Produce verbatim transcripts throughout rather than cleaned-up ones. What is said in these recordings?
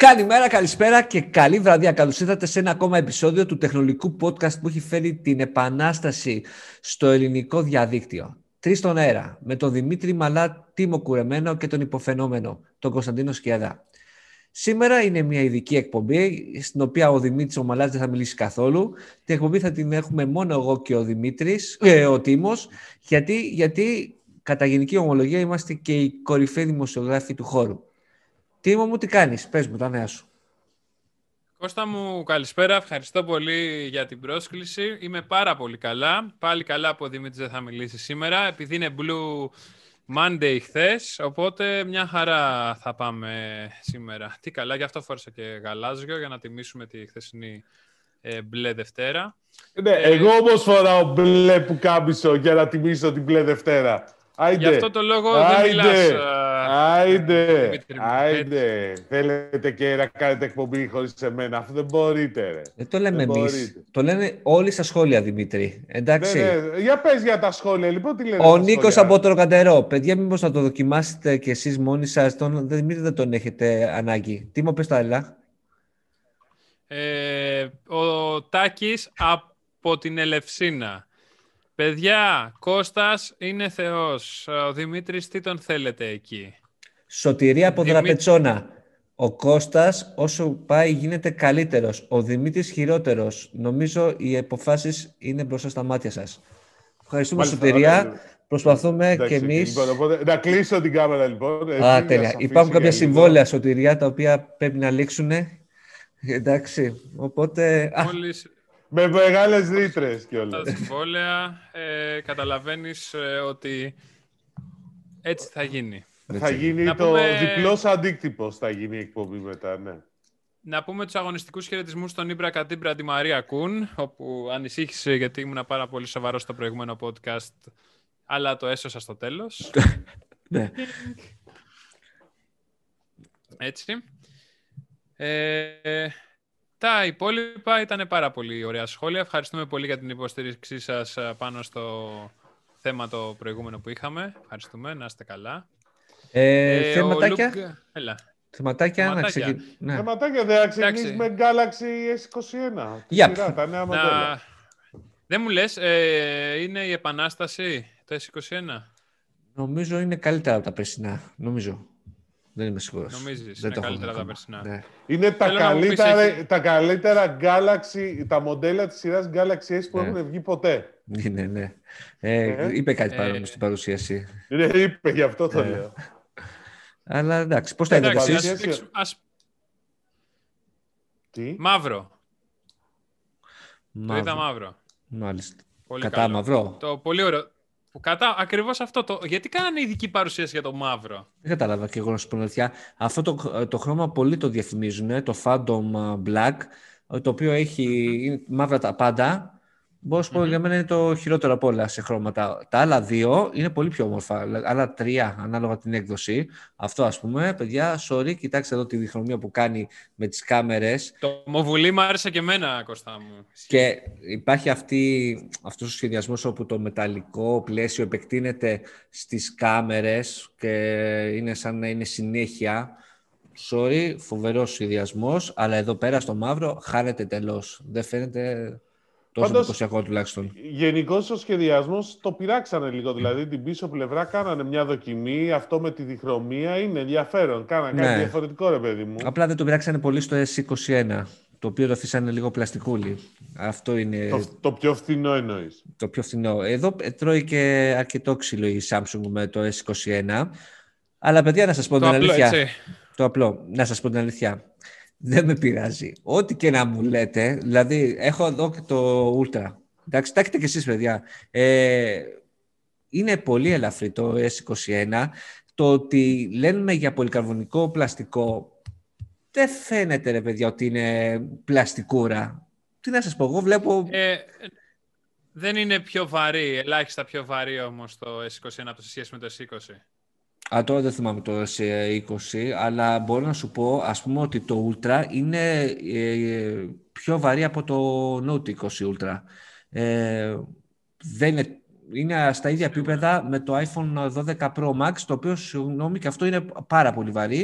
Καλημέρα, καλησπέρα και καλή βραδιά. Καλώς ήρθατε σε ένα ακόμα επεισόδιο του τεχνολογικού podcast που έχει φέρει την επανάσταση στο ελληνικό διαδίκτυο. Τρεις στον αέρα, με τον Δημήτρη Μαλά, Τίμο Κουρεμένο και τον υποφαινόμενο, τον Κωνσταντίνο Σκιαδά. Σήμερα είναι μια ειδική εκπομπή, στην οποία ο Δημήτρης ο Μαλάς δεν θα μιλήσει καθόλου. Την εκπομπή θα την έχουμε μόνο εγώ και ο Δημήτρης, ε, ο Τίμος, γιατί, γιατί κατά γενική ομολογία είμαστε και οι κορυφαίοι δημοσιογράφοι του χώρου. Τίμο μου, τι κάνεις, πες μου τα νέα σου. Κώστα μου, καλησπέρα, ευχαριστώ πολύ για την πρόσκληση. Είμαι πάρα πολύ καλά, πάλι καλά που ο Δημήτρης δεν θα μιλήσει σήμερα, επειδή είναι Blue Monday χθες, οπότε μια χαρά θα πάμε σήμερα. Τι καλά, γι' αυτό φόρησα και γαλάζιο για να τιμήσουμε τη χθεσινή ε, μπλε Δευτέρα. Ναι, ε, εγώ όμως φοράω μπλε πουκάμισο για να τιμήσω την μπλε Δευτέρα. Άιντε. Γι' αυτό το λόγο άιντε. δεν μιλάς. Άιντε, άιντε. Θέλετε και να κάνετε εκπομπή χωρίς εμένα. Αυτό δεν μπορείτε, ρε. Δεν το λέμε εμείς. Το λένε όλοι στα σχόλια, Δημήτρη. Εντάξει. Ναι, ναι. Για πες για τα σχόλια, λοιπόν, τι λένε. Ο Νίκος από το Ροκαντερό. Παιδιά, μήπως να το δοκιμάσετε κι εσείς μόνοι σας. Τον Δημήτρη δεν τον έχετε ανάγκη. Τι μου πες τα έλα. Ε, ο Τάκης από την Ελευσίνα. Παιδιά, Κώστας είναι θεός. Ο Δημήτρης τι τον θέλετε εκεί. Σωτηρία από Δημή... Δραπετσόνα. Ο Κώστας όσο πάει γίνεται καλύτερος. Ο Δημήτρης χειρότερος. Νομίζω οι αποφάσεις είναι μπροστά στα μάτια σας. Ευχαριστούμε, Μάλιστα, Σωτηρία. Ωραία. Προσπαθούμε εντάξει, και εμείς... Λοιπόν, οπότε, να κλείσω την κάμερα, λοιπόν. Α, τέλεια. Υπάρχουν κάποια συμβόλαια, Σωτηρία, τα οποία πρέπει να λήξουν. Εντάξει, οπότε... Μόλις... Με μεγάλες ρήτρες κιόλας. Τα συμβόλαια, ε, καταλαβαίνεις ε, ότι έτσι θα γίνει. Θα γίνει να το πούμε... διπλός αντίκτυπος, θα γίνει η εκπομπή μετά, ναι. Να πούμε τους αγωνιστικούς χαιρετισμούς στον Ήμπρα Κατήμπρα τη Μαρία Κούν, όπου ανησύχησε γιατί ήμουν πάρα πολύ σοβαρός στο προηγούμενο podcast, αλλά το έσωσα στο τέλος. Ναι. Έτσι. Ε, τα υπόλοιπα ήταν πάρα πολύ ωραία σχόλια. Ευχαριστούμε πολύ για την υποστήριξή σας πάνω στο θέμα το προηγούμενο που είχαμε. Ευχαριστούμε, να είστε καλά. Ε, ε, θεματάκια. Λουκ... Έλα. Θεματάκια, θεματάκια. Να ξεκι... ναι. Θεματάκια δεν θα ξεκινήσει με Galaxy ες είκοσι ένα. Yep. Σειρά, τα νέα να... μοντέλα. Δεν μου λες, ε, είναι η επανάσταση το ες είκοσι ένα. Νομίζω είναι καλύτερα από τα περσινά. Νομίζω. Δεν είμαι σίγουρος. Νομίζεις, δεν είναι καλύτερα από τα περσινά. Ναι. Είναι τα καλύτερα, έχει... τα καλύτερα Galaxy, τα μοντέλα της σειράς Galaxy S που ναι. έχουν βγει ποτέ. Είναι, ναι. Ε, ε, είπε κάτι ε, παρόμοιο στην παρουσίαση. Ναι, είπε, γι' αυτό το ε. λέω. Αλλά εντάξει, πώς τα είδατε εσείς. Ας... Ας... Τι? Μαύρο. Μαύρο. Το είδα μαύρο. Μάλιστα. Πολύ κατά καλό. μαύρο. Το πολύ ωραίο. Κατά ακριβώς αυτό. Το... Γιατί κάνανε ειδική παρουσίαση για το μαύρο. Δεν κατάλαβα και εγώ να σου πω αλήθεια. Αυτό το, το χρώμα πολλοί το διαφημίζουν, το Phantom Black, το οποίο έχει mm-hmm. μαύρα τα πάντα. Μπορώ να σου πω mm-hmm. για μένα είναι το χειρότερο από όλα σε χρώματα. Τα άλλα δύο είναι πολύ πιο όμορφα. Άλλα τρία ανάλογα την έκδοση. Αυτό ας πούμε, παιδιά, sorry, κοιτάξτε εδώ τη διχρωμία που κάνει με τις κάμερες. Το μοβουλί μου άρεσε και εμένα, Κώστα μου. Και υπάρχει αυτή, αυτός ο σχεδιασμός όπου το μεταλλικό πλαίσιο επεκτείνεται στις κάμερες και είναι σαν να είναι συνέχεια. Sorry, φοβερός σχεδιασμός, αλλά εδώ πέρα στο μαύρο χάνεται τελώς. Δεν φαίνεται... Τόσο εντυπωσιακό τουλάχιστον. Γενικώς ο σχεδιασμός το πειράξανε λίγο. Δηλαδή την πίσω πλευρά κάνανε μια δοκιμή. Αυτό με τη διχρωμία είναι ενδιαφέρον. Κάνανε ναι. κάτι διαφορετικό, ρε παιδί μου. Απλά δεν το πειράξανε πολύ στο ες είκοσι ένα. Το οποίο το αφήσανε λίγο πλαστικούλι. Αυτό είναι. Το, το πιο φθηνό εννοείς. Το πιο φθηνό. Εδώ τρώει και αρκετό ξύλο η Samsung με το ες είκοσι ένα. Αλλά παιδιά, να σας πω το την απλό, αλήθεια. Έτσι. Το απλό. Να σας πω την αλήθεια. Δεν με πειράζει. Ό,τι και να μου λέτε, δηλαδή έχω εδώ και το Ultra. Εντάξει, τα έχετε και εσείς, παιδιά. Ε, είναι πολύ ελαφρύ το ες είκοσι ένα. Το ότι λένε για πολυκαρβονικό πλαστικό δεν φαίνεται, ρε παιδιά, ότι είναι πλαστικούρα. Τι να σας πω, εγώ βλέπω... Ε, δεν είναι πιο βαρύ, ελάχιστα πιο βαρύ όμως το ες είκοσι ένα σε σχέση με το ες είκοσι. Α, τώρα δεν θυμάμαι το ες είκοσι, αλλά μπορώ να σου πω, ας πούμε, ότι το Ultra είναι ε, πιο βαρύ από το Note είκοσι Ultra. Ε, δεν είναι, είναι στα ίδια επίπεδα με το iPhone δώδεκα Pro Max, το οποίο, συγγνώμη, και αυτό είναι πάρα πολύ βαρύ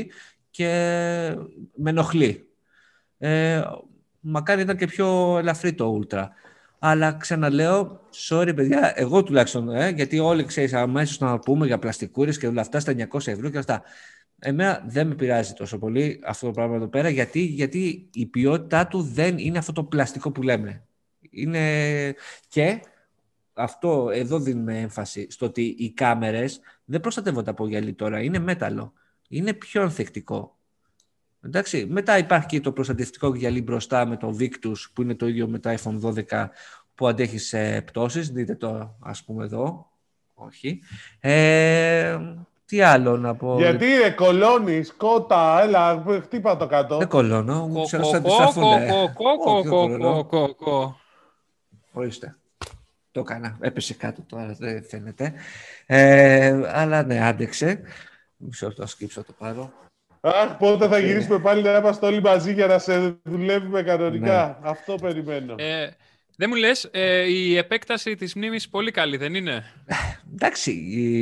και με ενοχλεί. Ε, μακάρι ήταν και πιο ελαφρύ το Ultra. Αλλά ξαναλέω, sorry παιδιά, εγώ τουλάχιστον, ε, γιατί όλοι ξέρεις αμέσως να πούμε για πλαστικούρες και όλα αυτά στα εννιακόσια ευρώ και αυτά. Εμένα δεν με πειράζει τόσο πολύ αυτό το πράγμα εδώ πέρα, γιατί, γιατί η ποιότητά του δεν είναι αυτό το πλαστικό που λέμε. Είναι... Και αυτό εδώ δίνουμε έμφαση στο ότι οι κάμερες δεν προστατεύονται από γυαλί τώρα, είναι μέταλλο. Είναι πιο ανθεκτικό. Εντάξει. Μετά υπάρχει και το προστατευτικό γυαλί μπροστά με το Victus, που είναι το ίδιο με το άιφον δώδεκα, που αντέχει σε πτώσεις. Δείτε το, ας πούμε, εδώ. Όχι. Ε, τι άλλο να πω. Γιατί ρε κολώνεις, κότα, έλα, χτύπα το κάτω. Δεν κολώνω, μου ξέρω θα κο. Ορίστε. Το έκανα. Έπεσε κάτω τώρα, δεν φαίνεται. Ε, αλλά ναι, άντεξε. Μισό το σκύψω, το πάρω. Αχ, πότε θα γυρίσουμε πάλι να είμαστε όλοι μαζί για να σε δουλεύουμε κανονικά. Ναι. Αυτό περιμένω. Ε, δεν μου λες, ε, η επέκταση της μνήμης πολύ καλή, δεν είναι? Εντάξει,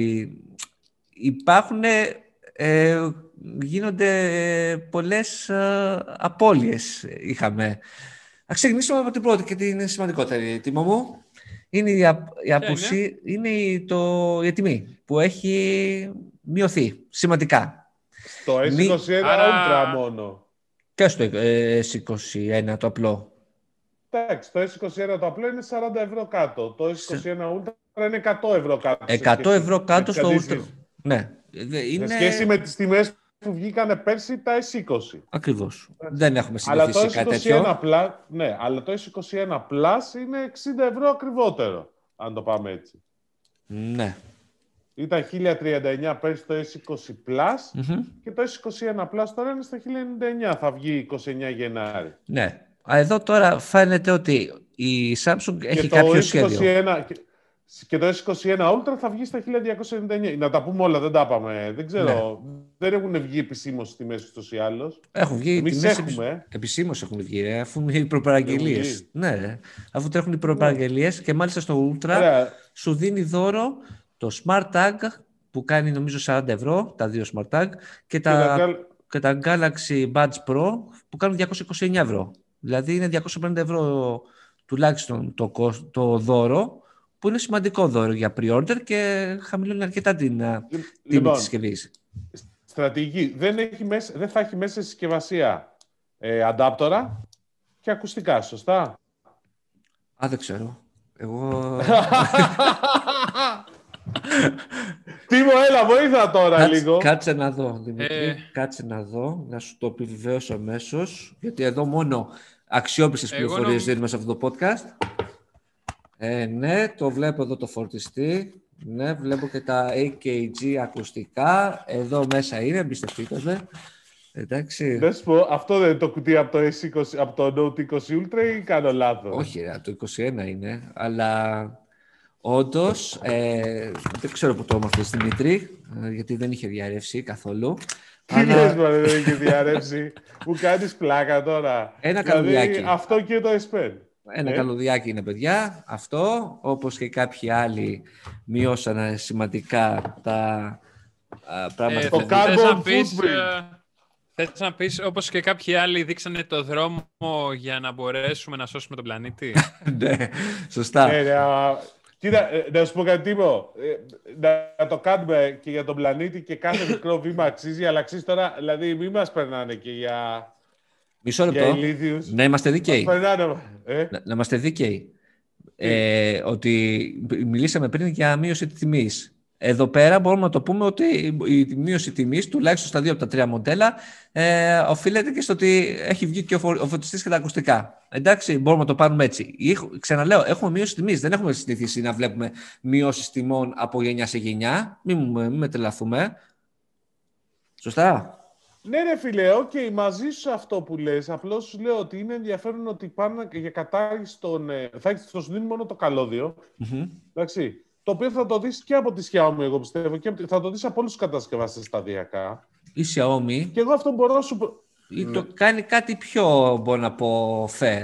υπάρχουν, ε, γίνονται πολλές ε, απώλειες είχαμε. Ας ξεκινήσουμε από την πρώτη και την σημαντικότερη, Τίμο μου. Είναι η, α, η, απουσία, είναι? είναι η, το, η τιμή που έχει μειωθεί σημαντικά. Στο ες είκοσι ένα Άρα... Ultra μόνο. Και στο ες είκοσι ένα το απλό. Εντάξει, το ες είκοσι ένα το απλό είναι σαράντα ευρώ κάτω. Το ες είκοσι ένα Ultra είναι εκατό ευρώ κάτω. εκατό ευρώ κάτω στο Ultra. Ναι. Είναι... Σε σχέση με τις τιμές που βγήκανε πέρσι τα ες είκοσι. Ακριβώς. Δεν έχουμε συνηθίσει κάτι τέτοιο. Plus, ναι, αλλά το ες είκοσι ένα Plus είναι εξήντα ευρώ ακριβότερο, αν το πάμε έτσι. Ναι. Ήταν χίλια τριάντα εννιά πέρσι το ες είκοσι Plus mm-hmm. και το ες είκοσι ένα Plus τώρα είναι στα χίλια ενενήντα εννιά, θα βγει είκοσι εννιά Γενάρη. Ναι. Εδώ τώρα φαίνεται ότι η Samsung και έχει κάποιο σχέδιο. Και το ες είκοσι ένα Ultra θα βγει στα χίλια διακόσια ενενήντα εννιά. Να τα πούμε όλα, δεν τα είπαμε. Δεν ξέρω. Ναι. Δεν έχουν βγει επισήμως τιμές ούτως ή άλλως. Έχουν βγει. Εμείς έχουμε. Επισήμως έχουν βγει, ρε, αφού είναι οι προπαραγγελίες. Ναι, ρε. Αφού τρέχουν οι προπαραγγελίες ναι. Και μάλιστα στο Ultra yeah. σου δίνει δώρο το Smart Tag που κάνει νομίζω σαράντα ευρώ, τα δύο Smart Tag, και, και, τα, τα... και τα Galaxy Buds Pro που κάνουν διακόσια είκοσι εννιά ευρώ. Δηλαδή είναι διακόσια πενήντα ευρώ τουλάχιστον το, το δώρο, που είναι σημαντικό δώρο για pre-order και χαμηλώνει αρκετά την λοιπόν, τιμή της συσκευής. Στρατηγική. Δεν, έχει μέσα, δεν θα έχει μέσα συσκευασία ε, αντάπτορα και ακουστικά, σωστά? Α, δεν ξέρω. Εγώ... Τίμω, έλα, βοήθα τώρα κάτσε, λίγο. Κάτσε να δω, Δημήτρη. Ε... Κάτσε να δω, να σου το επιβεβαίωσω αμέσως, γιατί εδώ μόνο αξιόπιστες πληροφορίες νο... δίνουμε σε αυτό το podcast. Ε, ναι, το βλέπω εδώ το φορτιστή. Ναι, βλέπω και τα έι κέι τζι ακουστικά. Εδώ μέσα είναι, εμπιστευτείτε με. Εντάξει. Να σου πω, αυτό δεν είναι το κουτί από το, ες είκοσι, από το Note είκοσι Ultra ή κάνω λάθος? Όχι, ρε, το είκοσι ένα είναι, αλλά όντως, ε, δεν ξέρω που το έμαθες, Δημήτρη, γιατί δεν είχε διαρρεύσει καθόλου. Τι αλλά... λες, μωρέ, δεν είχε διαρρεύσει. Μου κάνεις πλάκα τώρα. Ένα δηλαδή, καλωδιάκι. Αυτό και το S Pen. Ένα ε? καλωδιάκι είναι, παιδιά. Αυτό, όπως και κάποιοι άλλοι, μειώσανε σημαντικά τα α, πράγματα. Ε, το carbon footprint. Θες να πεις, όπως και κάποιοι άλλοι δείξανε το δρόμο για να μπορέσουμε να σώσουμε τον πλανήτη? Ναι, σωστά. Ναι, ναι, κοίτα, να σου πω κάτι τύπο. Να το κάνουμε και για τον πλανήτη και κάθε μικρό βήμα αξίζει, αλλά αξίζει τώρα, δηλαδή μην μας περνάνε και για... Μισό λεπτό. Να είμαστε δίκαιοι. Ε? Να, να είμαστε δίκαιοι. Ε, ότι μιλήσαμε πριν για μείωση τιμής. Εδώ πέρα μπορούμε να το πούμε ότι η μείωση τιμής, τουλάχιστον στα δύο από τα τρία μοντέλα, ε, οφείλεται και στο ότι έχει βγει και ο, φω, ο φωτιστής και τα ακουστικά. Εντάξει, μπορούμε να το πάρουμε έτσι. Ξαναλέω, έχουμε μείωση τιμής. Δεν έχουμε συνηθίσει να βλέπουμε μειώσεις τιμών από γενιά σε γενιά. Μην, μην με τρελαθούμε. Σωστά. Ναι, ρε φίλε, οκ, okay, μαζί σου αυτό που λες. Απλώς σου λέω ότι είναι ενδιαφέρον ότι πάνε για κατάργηση των. Θα έχεις στο δίνει μόνο το καλώδιο. Mm-hmm. Εντάξει. Το οποίο θα το δεις και από τη Xiaomi, εγώ πιστεύω, και θα το δεις από όλους τους κατασκευαστές σταδιακά. Η Xiaomi. Και εγώ αυτό μπορώ να σου. Ή το κάνει κάτι πιο, μπορώ να πω, fair.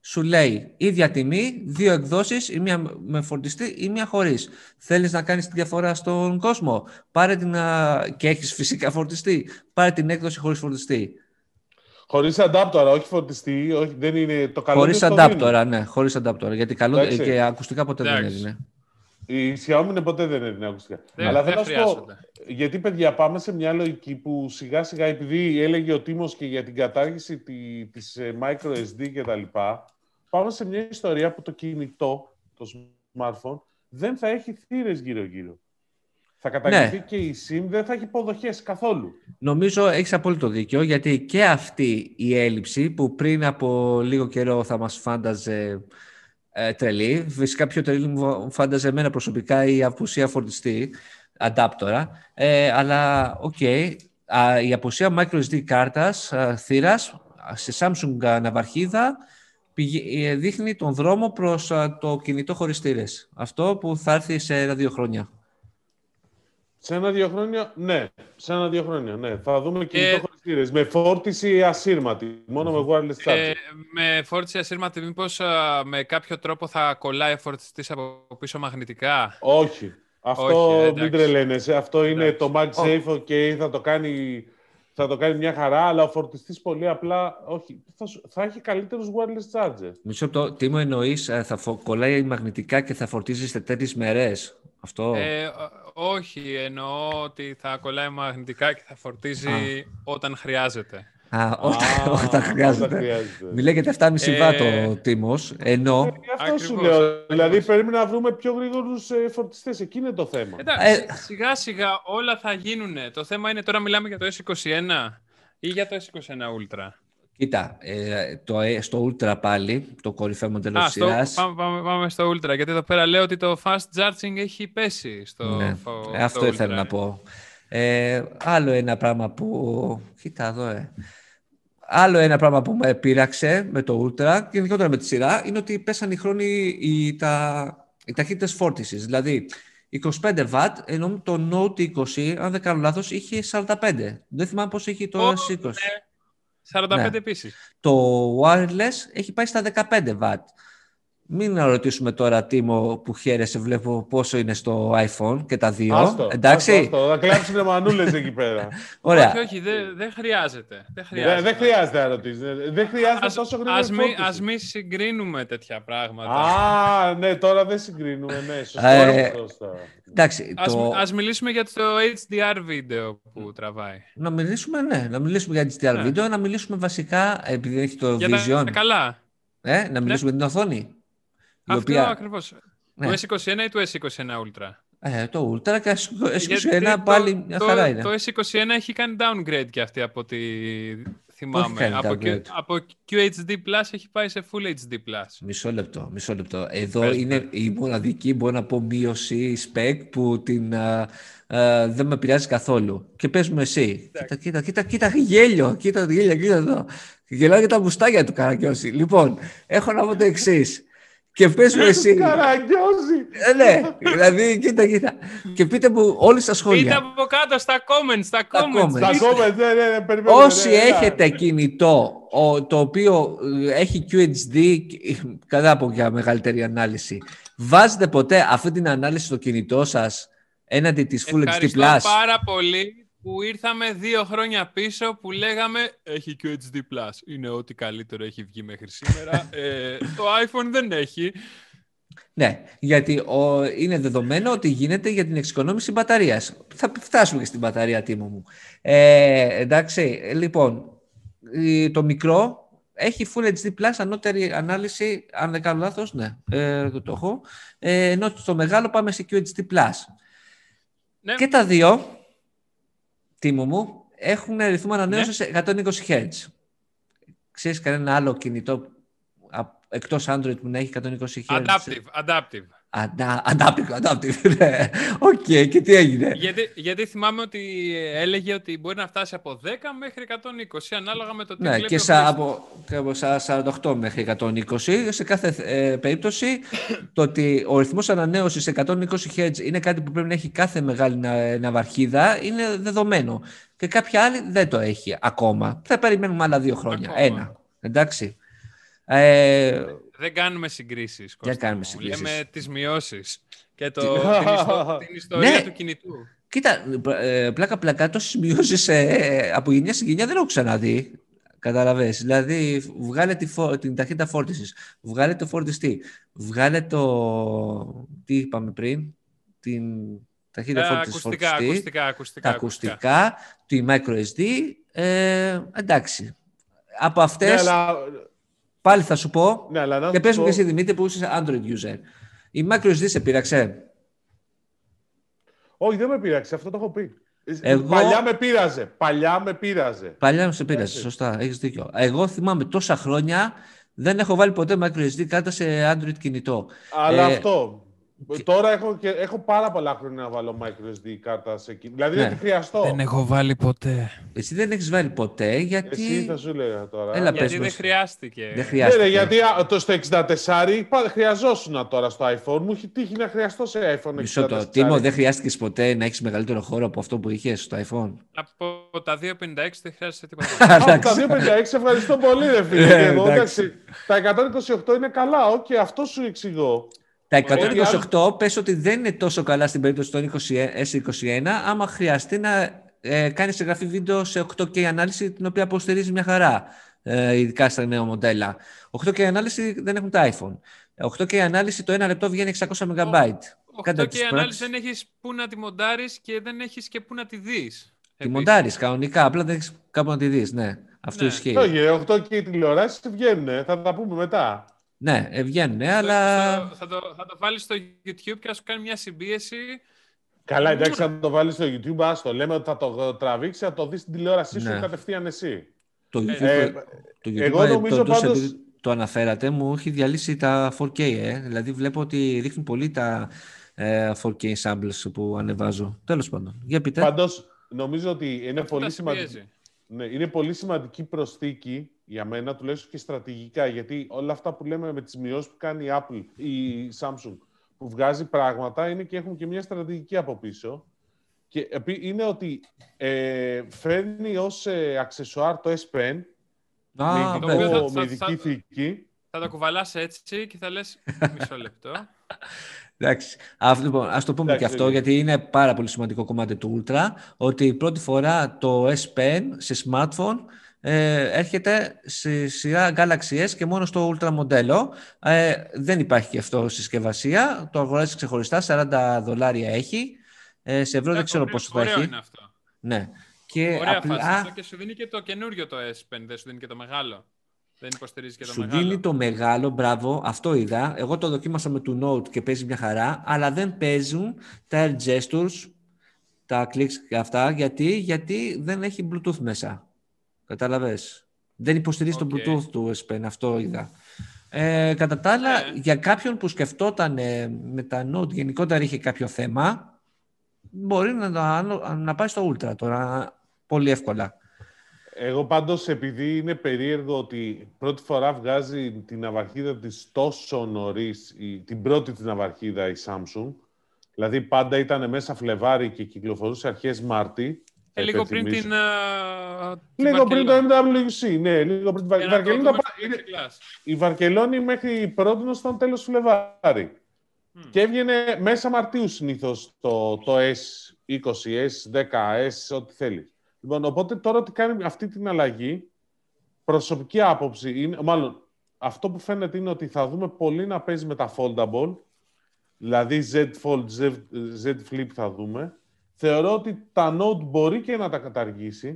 σου λέει ίδια τιμή, δύο εκδόσεις, η μία με φορτιστή, η μία χωρίς. Θέλεις να κάνεις τη διαφορά στον κόσμο, πάρε την, και έχεις φυσικά φορτιστή, πάρε την έκδοση χωρίς φορτιστή. Χωρίς αντάπτορα, όχι φορτιστή, όχι, δεν είναι το καλό. Χωρίς αντάπτορα, ναι, χωρίς αντάπτορα, γιατί καλό, και ακουστικά ποτέ Εντάξει. δεν έδινε. Η Xiaomi ποτέ δεν έδινε ακουστικά. Δεν, Αλλά δεν θέλω να σου πω, γιατί παιδιά πάμε σε μια λογική που σιγά σιγά, επειδή έλεγε ο Τίμος και για την κατάργηση τη, της microSD και τα λοιπά, πάμε σε μια ιστορία που το κινητό, το smartphone, δεν θα έχει θύρες γύρω-γύρω. Θα καταργηθεί ναι. και η SIM, δεν θα έχει υποδοχές καθόλου. Νομίζω έχεις απόλυτο δίκιο, γιατί και αυτή η έλλειψη που πριν από λίγο καιρό θα μας φάνταζε ε, τρελή, φυσικά πιο τρελή μου φάνταζε εμένα προσωπικά η απουσία φορτιστή, αντάπτορα, ε, αλλά οκ, okay, η απουσία microSD κάρτας, α, θύρας, σε Samsung ναυαρχίδα, πηγε, δείχνει τον δρόμο προς α, το κινητό χωρίς θύρες. Αυτό που θα έρθει σε ένα-δύο χρόνια. Σε ένα-δύο χρόνια, ναι. Σε ένα-δύο χρόνια, ναι. Θα δούμε κινητό χωρίς θύρες. Με φόρτιση ασύρματη. Μόνο με wireless charger. Ε, με φόρτιση ασύρματη, μήπως α, με κάποιο τρόπο θα κολλάει ο φορτιστής από πίσω μαγνητικά. Όχι. Αυτό Όχι, μην τρελαίνεσαι. Αυτό είναι εντάξει. το MagSafe, ok, θα το κάνει... Θα το κάνει μια χαρά, αλλά ο φορτιστής πολύ απλά, όχι, θα, θα έχει καλύτερους wireless charger. Μισό λεπτό, τι μου εννοείς, θα φο... κολλάει μαγνητικά και θα φορτίζει σε τέτοιες μέρες, αυτό? Ε, όχι, εννοώ ότι θα κολλάει μαγνητικά και θα φορτίζει Α. όταν χρειάζεται. Α, όταν, Α, όταν χρειάζεται. χρειάζεται. Μη λέγεται επτά κόμμα πέντε βατ ε... ο Τίμος, ενώ... Ε, αυτό ακριβώς, σου λέω, ακριβώς. Δηλαδή πρέπει να βρούμε πιο γρήγορους ε, φορτιστές, εκεί είναι το θέμα. Εντάξει, ε... σιγά σιγά όλα θα γίνουν. Το θέμα είναι τώρα μιλάμε για το ες είκοσι ένα ή για το ες είκοσι ένα Ultra. Κοίτα, ε, το, στο Ultra πάλι, το κορυφαίο μοντέλο της σειράς. Πάμε, πάμε, πάμε στο Ultra, γιατί εδώ πέρα λέω ότι το fast charging έχει πέσει στο, ναι, φο, ε, αυτό στο ήθελα Ultra. να πω. Ε, άλλο ένα πράγμα που... Κοίτα εδώ, ε. Άλλο ένα πράγμα που με πείραξε με το Ultra και γενικότερα με τη σειρά είναι ότι πέσαν οι χρόνοι οι, τα, οι ταχύτητες φόρτισης. Δηλαδή, είκοσι πέντε βατ, ενώ το Note είκοσι, αν δεν κάνω λάθος, είχε σαράντα πέντε. Δεν θυμάμαι πώς έχει το oh, ες είκοσι. Ναι. σαράντα πέντε ναι. επίσης. Το wireless έχει πάει στα δεκαπέντε βατ. Μην να ρωτήσουμε τώρα, Τίμο, που χαίρεσαι, βλέπω πόσο είναι στο iPhone και τα δύο. Άστο, εντάξει. Άστο, άστο. Θα κλάψουνε μανούλες εκεί πέρα. Ωραία. Όχι, όχι, δεν δε χρειάζεται. Δεν χρειάζεται. Δεν δε χρειάζεται να ρωτήσεις. Δεν χρειάζεται ας, τόσο γρήγορα φόρτιση. Ας μην συγκρίνουμε τέτοια πράγματα. Α, ναι, τώρα δεν συγκρίνουμε. Ναι, σωστά. Ε, εντάξει, ας, το... ας μιλήσουμε για το έιτς ντι αρ βίντεο που τραβάει. Να μιλήσουμε, ναι. Να μιλήσουμε για έιτς ντι αρ ναι. βίντεο, να μιλήσουμε βασικά, επειδή έχει το για Vision. Τα καλά. Ε, να μιλήσουμε ναι. για την οθόνη. Αυτό οποία... ακριβώς. Ναι. Το ες είκοσι ένα ή το ες είκοσι ένα Ultra? Ε, το Ultra και το ες είκοσι ένα πάλι μια το, χαρά είναι. Το ες είκοσι ένα έχει κάνει downgrade και αυτή από ό,τι θυμάμαι. Από, Q, από κιου έιτς ντι Plus έχει πάει σε Full έιτς ντι Plus. Μισό λεπτό, μισό λεπτό. Εδώ Πες, είναι πες. η μοναδική, μπορώ να πω, μείωση spec που την, α, α, δεν με πειράζει καθόλου. Και πες μου εσύ. Κοίτα, κοίτα, κοίτα, κοίτα, γέλιο. Κοίτα, γέλιο, κοίτα εδώ. Γελάω για τα μουστάκια του Καραγκιόζη. Λοιπόν, έχω να πω το εξής. Και πες μου εσύ. Καραγκιόζη. Ε, ναι, δηλαδή, κοίτα, κοίτα. Και πείτε μου όλοι στα σχόλια. Πείτε από κάτω στα comments, στα comments. Στα comments, ναι, ναι, ναι, περιμένουμε. Όσοι ναι, έχετε ναι. κινητό το οποίο έχει κιου έιτς ντι, κατά από για μεγαλύτερη ανάλυση, βάζετε ποτέ αυτή την ανάλυση στο κινητό σας έναντι της Full έιτς ντι Plus? Ευχαριστώ πάρα πολύ που ήρθαμε δύο χρόνια πίσω που λέγαμε έχει κιου έιτς ντι Plus. Είναι ό,τι καλύτερο έχει βγει μέχρι σήμερα. ε, το iPhone δεν έχει. Ναι, γιατί ο, είναι δεδομένο ότι γίνεται για την εξοικονόμηση μπαταρίας. Θα φτάσουμε και στην μπαταρία, Τίμο μου. Ε, εντάξει, λοιπόν, το μικρό έχει Full έιτς ντι Plus, ανώτερη ανάλυση, αν δεν κάνω λάθος, ναι, ε, το, το έχω. Ε, ενώ στο μεγάλο πάμε σε κιου έιτς ντι Plus. Ναι. Και τα δύο, Τίμο μου, έχουν ρυθμό ανανέωσης ναι. εκατόν είκοσι χερτζ. Ξέρεις κανένα άλλο κινητό εκτός Android που να έχει εκατόν είκοσι χερτζ? Adaptive, adaptive. Αντα, adaptive, adaptive, ναι. Οκ, okay, και τι έγινε? Γιατί, γιατί θυμάμαι ότι έλεγε ότι μπορεί να φτάσει από δέκα μέχρι εκατόν είκοσι, ανάλογα με το τι ναι, βλέπει και, σα, από, και από σαράντα οκτώ μέχρι εκατόν είκοσι. Σε κάθε ε, περίπτωση, το ότι ο ρυθμός ανανέωσης εκατόν είκοσι χερτζ είναι κάτι που πρέπει να έχει κάθε μεγάλη να, ναυαρχίδα, είναι δεδομένο. Και κάποια άλλη δεν το έχει ακόμα. Θα περιμένουμε άλλα δύο χρόνια. Ακόμα. Ένα. Εντάξει. Ε, Δεν κάνουμε συγκρίσεις, Κώστα. Δεν κάνουμε συγκρίσεις. Λέμε τις μειώσεις και το, την, ιστο, την ιστορία ναι. του κινητού. Κοίτα, πλάκα-πλάκα, τόσες μειώσεις ε, από γενιά σε γενιά δεν έχω ξαναδεί. Καταλαβες. Δηλαδή, βγάλε τη φο... την ταχύτητα φόρτισης, βγάλε το φορτιστή, βγάλε το... Τι είπαμε πριν, την ταχύτητα φόρτισης ακουστικά, φορτιστή, ακουστικά, ακουστικά, τα ακουστικά, ακουστικά τη microSD, ε, εντάξει. Από αυτές, ναι, αλλά... πάλι θα σου πω, ναι, αλλά και πες μου πω... και εσύ Δημήτρη που είσαι Android user. Η microSD σε πείραξε? Όχι, δεν με πείραξε, αυτό το έχω πει. Εγώ... Παλιά με πείραζε. Παλιά με πείραζε. Παλιά με πείραζε, σωστά. Έχεις δίκιο. Εγώ θυμάμαι τόσα χρόνια δεν έχω βάλει ποτέ microSD κάρτα σε Android κινητό. Αλλά ε... αυτό. Και... Τώρα έχω, και... έχω πάρα πολλά χρόνια να βάλω microSD κάρτα σε κινητό. Δηλαδή ναι. δεν τη χρειαστώ. Δεν έχω βάλει ποτέ. Εσύ δεν έχεις βάλει ποτέ γιατί... Εσύ θα σου λέγα τώρα. Έλα, γιατί δεν χρειάστηκε. Δεν χρειάστηκε. Ναι, γιατί το, στο εξήντα τέσσερα χρειαζόσουν τώρα στο iPhone. Μου έχει τύχει να χρειαστώ σε iPhone εξήντα τέσσερα. Μισό το. Τίμο, δεν χρειάστηκες ποτέ να έχεις μεγαλύτερο χώρο από αυτό που είχες στο iPhone? Από τα δύο πενήντα έξι δεν χρειάζεται τίποτα. Από τα δύο πενήντα έξι ευχαριστώ πολύ, ρε φίλε. Εγώ, εντάξει, τα εκατόν είκοσι οκτώ είναι καλά, οκ, okay, αυτό σου εξηγώ. Τα εκατόν είκοσι οκτώ πες ότι δεν είναι τόσο καλά στην περίπτωση των ες είκοσι ένα, άμα χρειαστεί να ε, κάνεις εγγραφή βίντεο σε οκτώ κέι ανάλυση, την οποία αποστηρίζει μια χαρά, ε, ειδικά στα νέα μοντέλα. οκτώ κέι ανάλυση δεν έχουν τα iPhone. οκτώ κέι ανάλυση το ένα λεπτό βγαίνει εξακόσια μεγαμπάιτ. οκτώ κέι ανάλυση δεν έχεις πού να τη μοντάρεις και δεν έχεις και πού να τη δεις. Τη μοντάρεις κανονικά, απλά δεν έχεις κάπου να τη δεις, ναι. Αυτό ναι. ισχύει. Όχι, οκτώ κέι τηλεοράσεις βγαίνουν, θα τα πούμε μετά. Ναι, βγαίνουν, ναι, αλλά... Θα το, θα το βάλεις στο YouTube και θα σου κάνει μια συμπίεση. Καλά, εντάξει, θα το βάλεις στο YouTube, άστο. Λέμε ότι θα το τραβήξει, θα το δεις στην τηλεόρασή σου ναι. κατευθείαν εσύ. Το YouTube, ε, το YouTube εγώ νομίζω το, πάντως... το αναφέρατε, μου έχει διαλύσει τα φορ κέι, ε. Δηλαδή βλέπω ότι ρίχνουν πολύ τα ε, φορ κέι samples που ανεβάζω. Τέλος πάντων, για πείτε. Πάντως, νομίζω ότι είναι πολύ, σημαντική, ναι, είναι πολύ σημαντική προσθήκη για μένα, τουλάχιστον και στρατηγικά, γιατί όλα αυτά που λέμε με τις μειώσεις που κάνει η Apple ή η Samsung, που βγάζει πράγματα, είναι και έχουν και μια στρατηγική από πίσω. Και είναι ότι ε, φέρνει ως ε, αξεσουάρ το S Pen, ah, με, ειδικό, με ειδική θήκη. Θα το κουβαλάς έτσι και θα λες μισό λεπτό. Εντάξει. Α, λοιπόν, ας το πούμε Εντάξει, και αυτό, γιατί είναι πάρα πολύ σημαντικό κομμάτι του Ultra, ότι πρώτη φορά το S Pen σε smartphone ε, έρχεται στη σειρά Galaxy S και μόνο στο Ultra μοντέλο. Ε, δεν υπάρχει και αυτό συσκευασία. Το αγοράζεις ξεχωριστά, σαράντα δολάρια έχει. Ε, σε ευρώ yeah, δεν ξέρω πόσο θα έχει. Είναι αυτό. Ναι. Και ωραία απλά... φάση αυτό και σου δίνει και το καινούριο το S Pen, δεν σου δίνει και το μεγάλο. Δεν υποστηρίζει και το σου μεγάλο. Σου δίνει το μεγάλο, μπράβο, αυτό είδα. Εγώ το δοκίμασα με το Note και παίζει μια χαρά, αλλά δεν παίζουν τα air gestures, τα clicks και αυτά. Γιατί, γιατί δεν έχει Bluetooth μέσα. Κατάλαβες. Δεν υποστηρίζει okay. το Bluetooth του S Pen, αυτό είδα. Ε, κατά τα άλλα, yeah. για κάποιον που σκεφτόταν ε, με τα Note γενικότερα είχε κάποιο θέμα, μπορεί να, να, να πάει στο Ultra τώρα πολύ εύκολα. Εγώ πάντως, επειδή είναι περίεργο ότι πρώτη φορά βγάζει την ναυαρχίδα της τόσο νωρίς, την πρώτη της ναυαρχίδα η Samsung, δηλαδή πάντα ήταν μέσα Φλεβάρι και κυκλοφορούσε αρχές Μάρτη. Και ε, λίγο πριν την, uh, λίγο πριν το εμ ντάμπλιου σι, ναι, λίγο πριν την Βαρκελόνη. Είναι... Η Βαρκελόνη μέχρι πρώτη ήταν τέλος Φλεβάρι. Mm. Και έβγαινε μέσα Μαρτίου συνήθως το, το ες είκοσι, ες δέκα, ες, ό,τι θέλει. Λοιπόν, οπότε τώρα ότι κάνει αυτή την αλλαγή, προσωπική άποψη, είναι, μάλλον αυτό που φαίνεται είναι ότι θα δούμε πολύ να παίζει με τα foldable, δηλαδή Z Fold, Z, Z Flip θα δούμε. Θεωρώ ότι τα Note μπορεί και να τα καταργήσει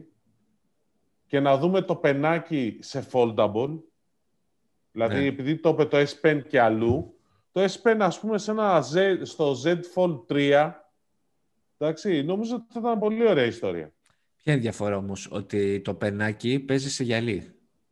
και να δούμε το πενάκι σε foldable, δηλαδή ναι. επειδή το είπε το S Pen και αλλού, το S Pen ας πούμε σε ένα Z, στο Z Fold τρία, εντάξει, νομίζω ότι θα ήταν πολύ ωραία ιστορία. Ποια είναι η διαφορά όμως, ότι το πενάκι παίζει σε γυαλί.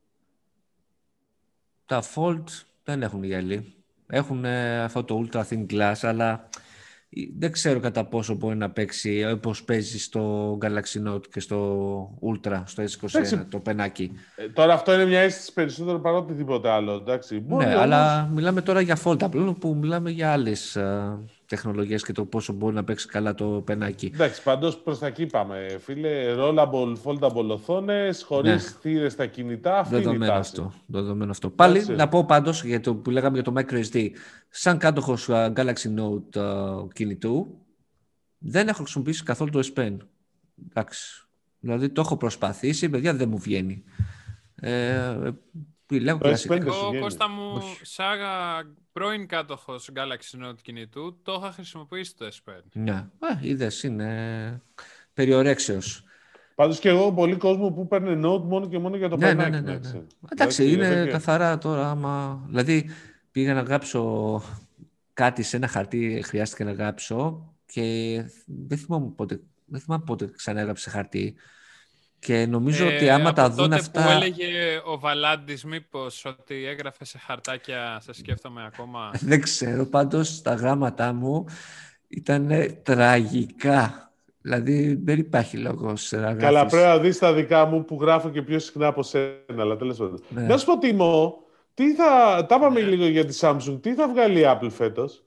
Τα Fold δεν έχουν γυαλί. Έχουν ε, αυτό το Ultra Thin Glass, αλλά δεν ξέρω κατά πόσο μπορεί να παίξει όπως παίζει στο Galaxy Note και στο Ultra, στο ες είκοσι ένα, Άξι. το πενάκι. Ε, τώρα αυτό είναι μια αίσθηση περισσότερο παρά οτιδήποτε άλλο, εντάξει. Ναι, όμως... αλλά μιλάμε τώρα για Foldable, που μιλάμε για άλλες, τεχνολογίες και το πόσο μπορεί να παίξει καλά το πενάκι. Εντάξει, πάντως προς τα εκεί πάμε, φίλε. Rollable, foldable οθόνες, χωρίς Ναι. θύρες στα κινητά, αυτή είναι η Δεδομένο τάση. αυτό, δεδομένο αυτό. Πάλι Εντάξει. να πω πάντως για το που λέγαμε για το microSD. Σαν κάτοχος uh, Galaxy Note uh, κινητού, δεν έχω χρησιμοποιήσει καθόλου το S Pen. Εντάξει. Δηλαδή το έχω προσπαθήσει, παιδιά δεν μου βγαίνει. Ε, Λέω Το S Pen δεν Εγώ, σου βγαίνει. Κώστα μου, Όχι. σαν πρώην κάτοχος Galaxy Note κινητού, το είχα χρησιμοποιήσει το S Pen. Ναι, α, είδες, είναι περιορέξεως. Πάντως και εγώ, πολύ κόσμο που παίρνει note μόνο και μόνο για το Ναι, ναι, πενάκι. ναι, ναι, έτσι. ναι. Εντάξει, εδώ είναι και- καθαρά τώρα. Άμα... Δηλαδή, πήγα να γράψω κάτι σε ένα χαρτί, χρειάστηκε να γράψω και δεν θυμάμαι πότε, δεν θυμάμαι πότε ξανά έγραψε χαρτί. Και νομίζω ότι άμα από τα δουν τότε αυτά... που έλεγε ο Βαλάντης μήπως ότι έγραφε σε χαρτάκια, σε σκέφτομαι ακόμα. Δεν ξέρω, πάντως τα γράμματά μου ήταν τραγικά. Δηλαδή δεν υπάρχει λόγος να γράφεις. Καλά, πρέπει να δεις τα δικά μου που γράφω και πιο συχνά από σένα, αλλά τέλος πάντων. Ναι. Να σου πω, Τίμω, τι θα... τα είπαμε Ναι. λίγο για τη Samsung. Τι θα βγάλει η Apple φέτος?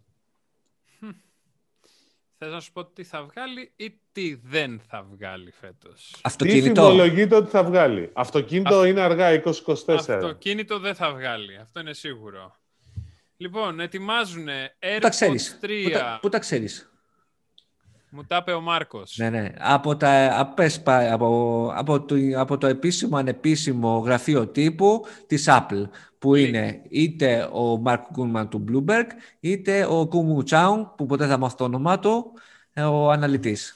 Θες να σου πω τι θα βγάλει ή τι δεν θα βγάλει φέτος. Τι Αυτοκίνητο. φημολογείται ότι θα βγάλει? Αυτοκίνητο είναι αργά, είκοσι είκοσι τέσσερα. Αυτοκίνητο δεν θα βγάλει, αυτό είναι σίγουρο. Λοιπόν, ετοιμάζουν Πού τα ξέρεις? AirPods τρία. Πού τα, πού τα ξέρεις? Μου τα είπε ο Μάρκος. Ναι, ναι. Από, τα, απες, πα- από, από, το, από το επίσημο ανεπίσημο γραφείο τύπου της Apple, που Leak. είναι είτε ο Mark Gurman του Bloomberg, είτε ο Kumu Chao, που ποτέ θα μάθω το όνομά του, ο αναλυτής.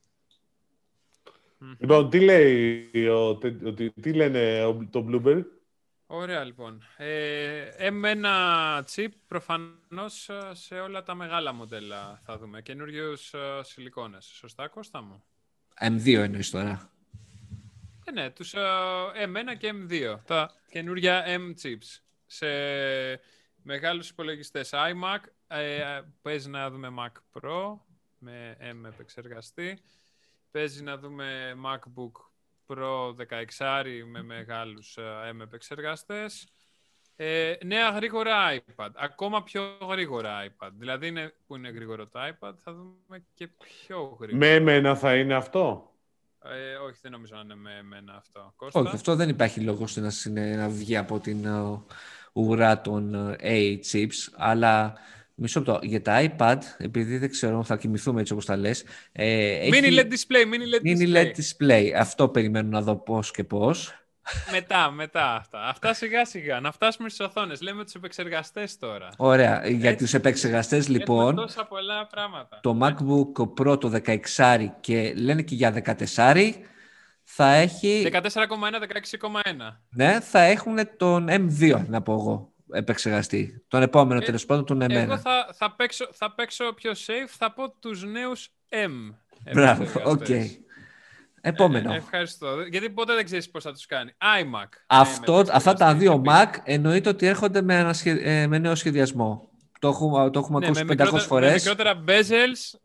Λοιπόν, τι λέει, ο, τε- ότι, τι λένε ο- το Bloomberg? Ωραία, λοιπόν. Ε, εμ ένα chip, προφανώς, σε όλα τα μεγάλα μοντέλα θα δούμε. Καινούριους ε, σιλικόνες. Σωστά, Κώστα μου? εμ δύο εννοείς τώρα. Ε, ναι, τους ε, εμ ένα και εμ δύο. Τα καινούργια M chips. Σε μεγάλους υπολογιστές iMac. Ε, παίζει να δούμε Mac Pro με M επεξεργαστή. Παίζει να δούμε MacBook Pro δεκαέξι με μεγάλους uh, M επεξεργαστές. Ε, νέα γρήγορα iPad. Ακόμα πιο γρήγορα iPad. Δηλαδή είναι, που είναι γρήγορο το iPad, θα δούμε και πιο γρήγορο. Με εμένα θα είναι αυτό? Ε, όχι, δεν νομίζω να είναι με εμένα αυτό. Κώστα. Όχι, αυτό δεν υπάρχει λόγος να, συνε- να βγει από την uh, ουρά των uh, A chips, αλλά μισό λεπτό. Για τα iPad, επειδή δεν ξέρω, θα κοιμηθούμε έτσι όπως τα λες. Ε, Mini έχει... ελ ι ντι display, mini ελ ι ντι Mini display. ελ ι ντι display. Αυτό περιμένω να δω πώς και πώς. Μετά, μετά αυτά. Αυτά σιγά σιγά. Να φτάσουμε στις οθόνες. Λέμε τους επεξεργαστές τώρα. Ωραία. Για Έτσι. τους επεξεργαστές, λοιπόν, Έχουμε τόσα πολλά πράγματα. το MacBook Pro το δεκαέξι και λένε και για δεκατέσσερα θα έχει... δεκατέσσερα κόμμα ένα, δεκαέξι κόμμα ένα. Ναι, θα έχουν τον εμ δύο, να πω εγώ, επεξεργαστή. Τον επόμενο, Ε, τέλος πάντων, τον εμ ένα. Εγώ θα, θα, παίξω, θα παίξω πιο safe, θα πω τους νέους M. Μπράβο, επεξεργαστές. οκ. Επόμενο. Ε, ευχαριστώ. Γιατί ποτέ δεν ξέρεις πώς θα τους κάνει. iMac. Αυτό, M αυτά τα δύο επεξεργαστής. Mac εννοείται ότι έρχονται με, ανασχε... ε, με νέο σχεδιασμό. Το έχουμε, το έχουμε Ναι, ακούσει με πεντακόσιες μικρότερα- φορές. Με μικρότερα bezels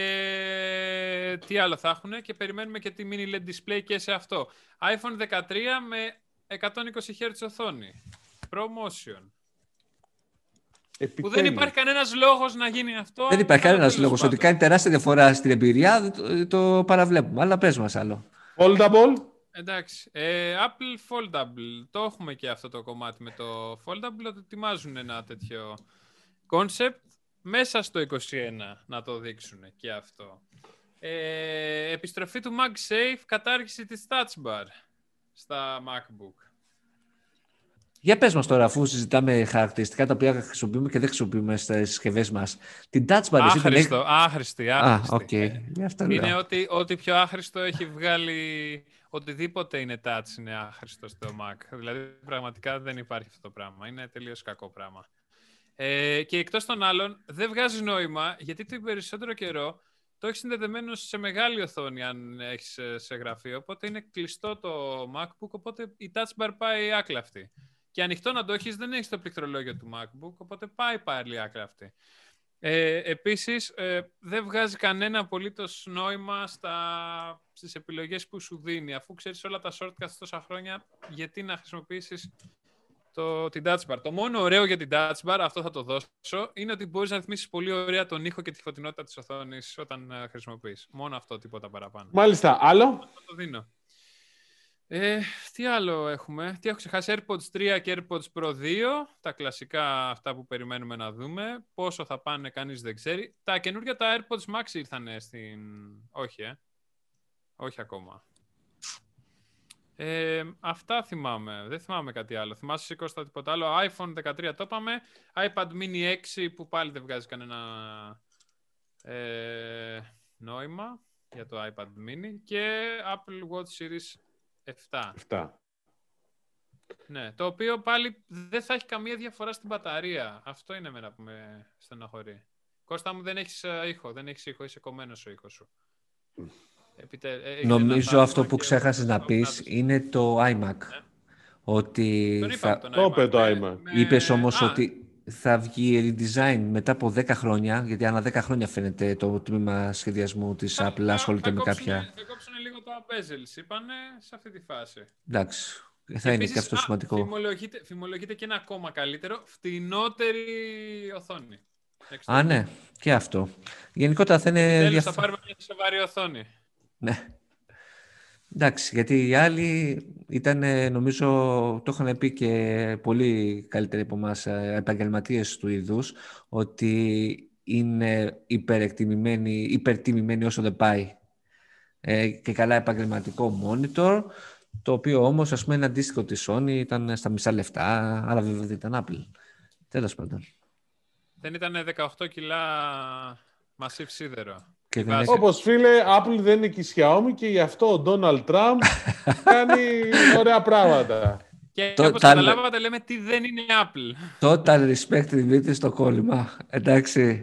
και τι άλλο θα έχουν και περιμένουμε και τη mini ελ ι ντι display και σε αυτό. iPhone δεκατρία με εκατόν είκοσι χερτζ οθόνη. ProMotion. Που δεν υπάρχει κανένας λόγος να γίνει αυτό. Δεν υπάρχει αλλά κανένας τέλος λόγος. πάντων. Ότι κάνει τεράστια διαφορά στην εμπειρία, το, το παραβλέπουμε. Αλλά πες μας άλλο. Foldable. Εντάξει. Ε, Apple Foldable. Το έχουμε και αυτό το κομμάτι με το Foldable. Ότι ετοιμάζουν ένα τέτοιο concept μέσα στο είκοσι ένα να το δείξουν και αυτό. Ε, επιστροφή του MagSafe, κατάργηση της Touch Bar στα MacBook. Για πες μας τώρα, αφού συζητάμε χαρακτηριστικά τα οποία χρησιμοποιούμε και δεν χρησιμοποιούμε στις συσκευές μας. Την Touch Bar, εσύ την Άχρηστο, έχ- άχρηστη, Α, άχρηστη. οκ. Γι' αυτό λέω. Είναι ότι, ότι πιο άχρηστο έχει βγάλει οτιδήποτε είναι touch είναι άχρηστο στο Mac. Δηλαδή πραγματικά δεν υπάρχει αυτό το πράγμα. Είναι τελείως κακό πράγμα. Ε, και εκτός των άλλων δεν βγάζει νόημα γιατί το περισσότερο καιρό το έχει συνδεδεμένο σε μεγάλη οθόνη αν έχεις σε γραφείο. Οπότε είναι κλειστό το MacBook, οπότε η Touch Bar πάει άκλαυτη. Και ανοιχτό να το έχεις δεν έχεις το πληκτρολόγιο του MacBook, οπότε πάει πάλι άκλαυτη. Ε, επίσης, ε, δεν βγάζει κανένα απολύτως νόημα στα, στις επιλογές που σου δίνει. Αφού ξέρεις όλα τα shortcuts τόσα χρόνια, γιατί να χρησιμοποιήσεις το, την Touch Bar. Το μόνο ωραίο για την Touch Bar, αυτό θα το δώσω, είναι ότι μπορείς να ρυθμίσεις πολύ ωραία τον ήχο και τη φωτεινότητα της οθόνης όταν uh, χρησιμοποιείς. Μόνο αυτό, τίποτα παραπάνω. Μάλιστα. Άλλο. Αυτό το δίνω. Ε, τι άλλο έχουμε, τι έχω ξεχάσει, AirPods τρία και AirPods Pro δύο, τα κλασικά αυτά που περιμένουμε να δούμε, πόσο θα πάνε κανείς δεν ξέρει. Τα καινούργια τα AirPods Max ήρθανε στην... Όχι, ε. Όχι ακόμα. Ε, αυτά θυμάμαι, δεν θυμάμαι κάτι άλλο. Θυμάσαι Κώστα τίποτα άλλο, iPhone δεκατρία το είπαμε, iPad mini έξι που πάλι δεν βγάζει κανένα ε, νόημα για το iPad mini και Apple Watch Series επτά. επτά. Ναι, το οποίο πάλι δεν θα έχει καμία διαφορά στην μπαταρία. Αυτό είναι εμένα που με στεναχωρεί. Κώστα μου, δεν έχεις ήχο, δεν έχεις ήχο, είσαι κομμένος ο ήχος σου. Επιτε... Νομίζω αυτό που ξέχασες να πεις είναι το iMac. Ναι. Ότι τον θα... το είπε το iMac. Με... Είπες όμως Α. ότι θα βγει redesign μετά από δέκα χρόνια, γιατί ανά δέκα χρόνια φαίνεται το τμήμα σχεδιασμού της θα, Apple ασχολείται με κάποια... Θα κόψουν λίγο το bezels, είπανε, σε αυτή τη φάση. Εντάξει, θα και είναι επίσης, και αυτό α, σημαντικό. Φημολογείται, φημολογείται και ένα ακόμα καλύτερο, φτηνότερη οθόνη. Α, ναι, και αυτό. Γενικότερα θα είναι... Τέλος διαφ... θα πάρουμε μια σοβαρή οθόνη. Ναι. Εντάξει, γιατί οι άλλοι ήταν, νομίζω, το είχαν πει και πολύ καλύτεροι από εμάς επαγγελματίες του είδους, ότι είναι υπερεκτιμημένοι, υπερτιμημένοι όσο δεν πάει. Ε, και καλά επαγγελματικό monitor, το οποίο όμως, ας πούμε, είναι αντίστοιχο της Sony, ήταν στα μισά λεφτά, αλλά βέβαια δεν ήταν Apple. Τέλος πάντων. Δεν ήταν δεκαοκτώ κιλά massive σίδερο. Έχει... Όπως φίλε, Apple δεν είναι και η Xiaomi και γι' αυτό ο Donald Trump κάνει ωραία πράγματα. Και το, όπως τα... καταλάβατε λέμε τι δεν είναι Apple. Total respect, Δημήτρη, στο κόλλημα. Εντάξει.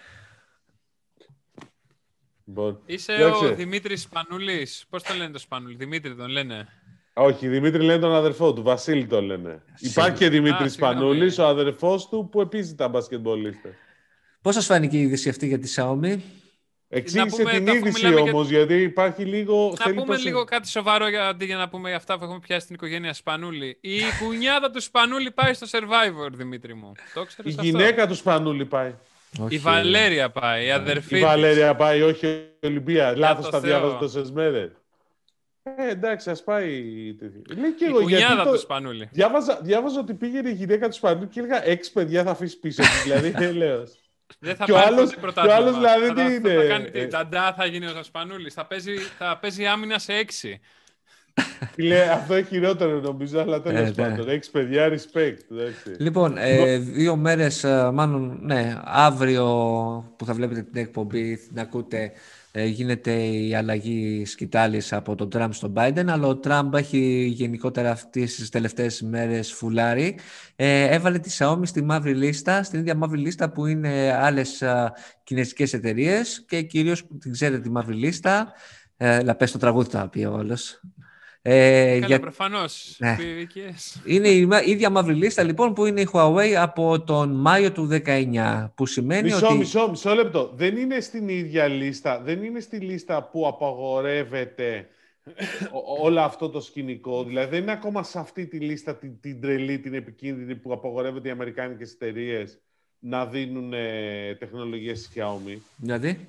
Bon. Είσαι Λάξε. Ο Δημήτρης Σπανούλης. Πώς το λένε το Σπανούλη, Δημήτρη τον λένε. Όχι, Δημήτρη λένε τον αδερφό του, Βασίλη το λένε. Συ... Υπάρχει και Δημήτρης Σπανούλης, ο αδερφός του, που επίσης ήταν μπασκετμπολίστας. Πώς σας φάνηκε η είδηση αυτή για τη Xiaomi? Εξήγησε πούμε, την είδηση όμως, για... γιατί υπάρχει λίγο... Να πούμε προς... λίγο κάτι σοβαρό για, αντί για να πούμε για αυτά που έχουμε πιάσει στην οικογένεια Σπανούλη. Η κουνιάδα του Σπανούλη πάει στο Survivor, Δημήτρη μου. Το ξέρεις η αυτό? Γυναίκα του Σπανούλη πάει. Όχι. Η Βαλέρια πάει, η αδερφή Η Βαλέρια πάει, όχι η Ολυμπία. Λάθος τα διάβαζα τόσες μέρες. Ε, εντάξει, ας πάει. Λέει και η εγώ, κουνιάδα το... του Σπανούλη. Διάβαζα, διάβαζα ότι πήγαινε η γυναίκα του Σπανούλη και έλεγα έξι παιδιά θα αφήσει πίσω. Δηλαδή, έλεος. Δεν θα και πάρει άλλος, πρωτάθλημα. Και ο άλλος δηλαδή θα, τι θα, είναι. Θα, θα κάνει την Τζαντά, θα γίνει ο Σπανούλης. Θα παίζει, θα παίζει άμυνα σε έξι. Λέει, αυτό έχει χειρότερο νομίζω, αλλά τέλος πάντων. Έξι παιδιά, respect. Εντάξει. Λοιπόν, ε, δύο μέρες, μάλλον, ναι, αύριο που θα βλέπετε την εκπομπή, την ακούτε, ε, γίνεται η αλλαγή σκητάλης από τον Τραμπ στον Biden, αλλά ο Τραμπ έχει γενικότερα αυτές τις τελευταίες μέρες φουλάρει. Ε, έβαλε τη Xiaomi στη μαύρη λίστα, στην ίδια μαύρη λίστα που είναι άλλες α, κινέζικες εταιρείες και κυρίως που την ξέρετε τη μαύρη λίστα, ε, να πες το τραγούδι θα πει όλος. Ε, Καλά, για... προφανώς. Ναι. Είναι η ίδια μαύρη λίστα λοιπόν που είναι η Huawei από τον Μάιο του δεκαεννιά. Που σημαίνει μισό, ότι... μισό, μισό λεπτό. Δεν είναι στην ίδια λίστα. Δεν είναι στη λίστα που απαγορεύεται όλο αυτό το σκηνικό. Δηλαδή δεν είναι ακόμα σε αυτή τη λίστα την, την τρελή, την επικίνδυνη που απαγορεύεται οι αμερικάνικες εταιρείες να δίνουν ε, τεχνολογίες Xiaomi. Δηλαδή...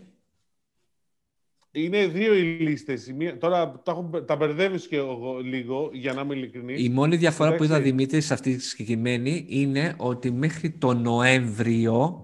Είναι δύο οι λίστες. Τώρα τα, έχω, τα μπερδεύεις και εγώ λίγο, για να είμαι ειλικρινής. Η μόνη διαφορά Εντάξει. που είδα, Δημήτρη, σε αυτή τη συγκεκριμένη είναι ότι μέχρι τον Νοέμβριο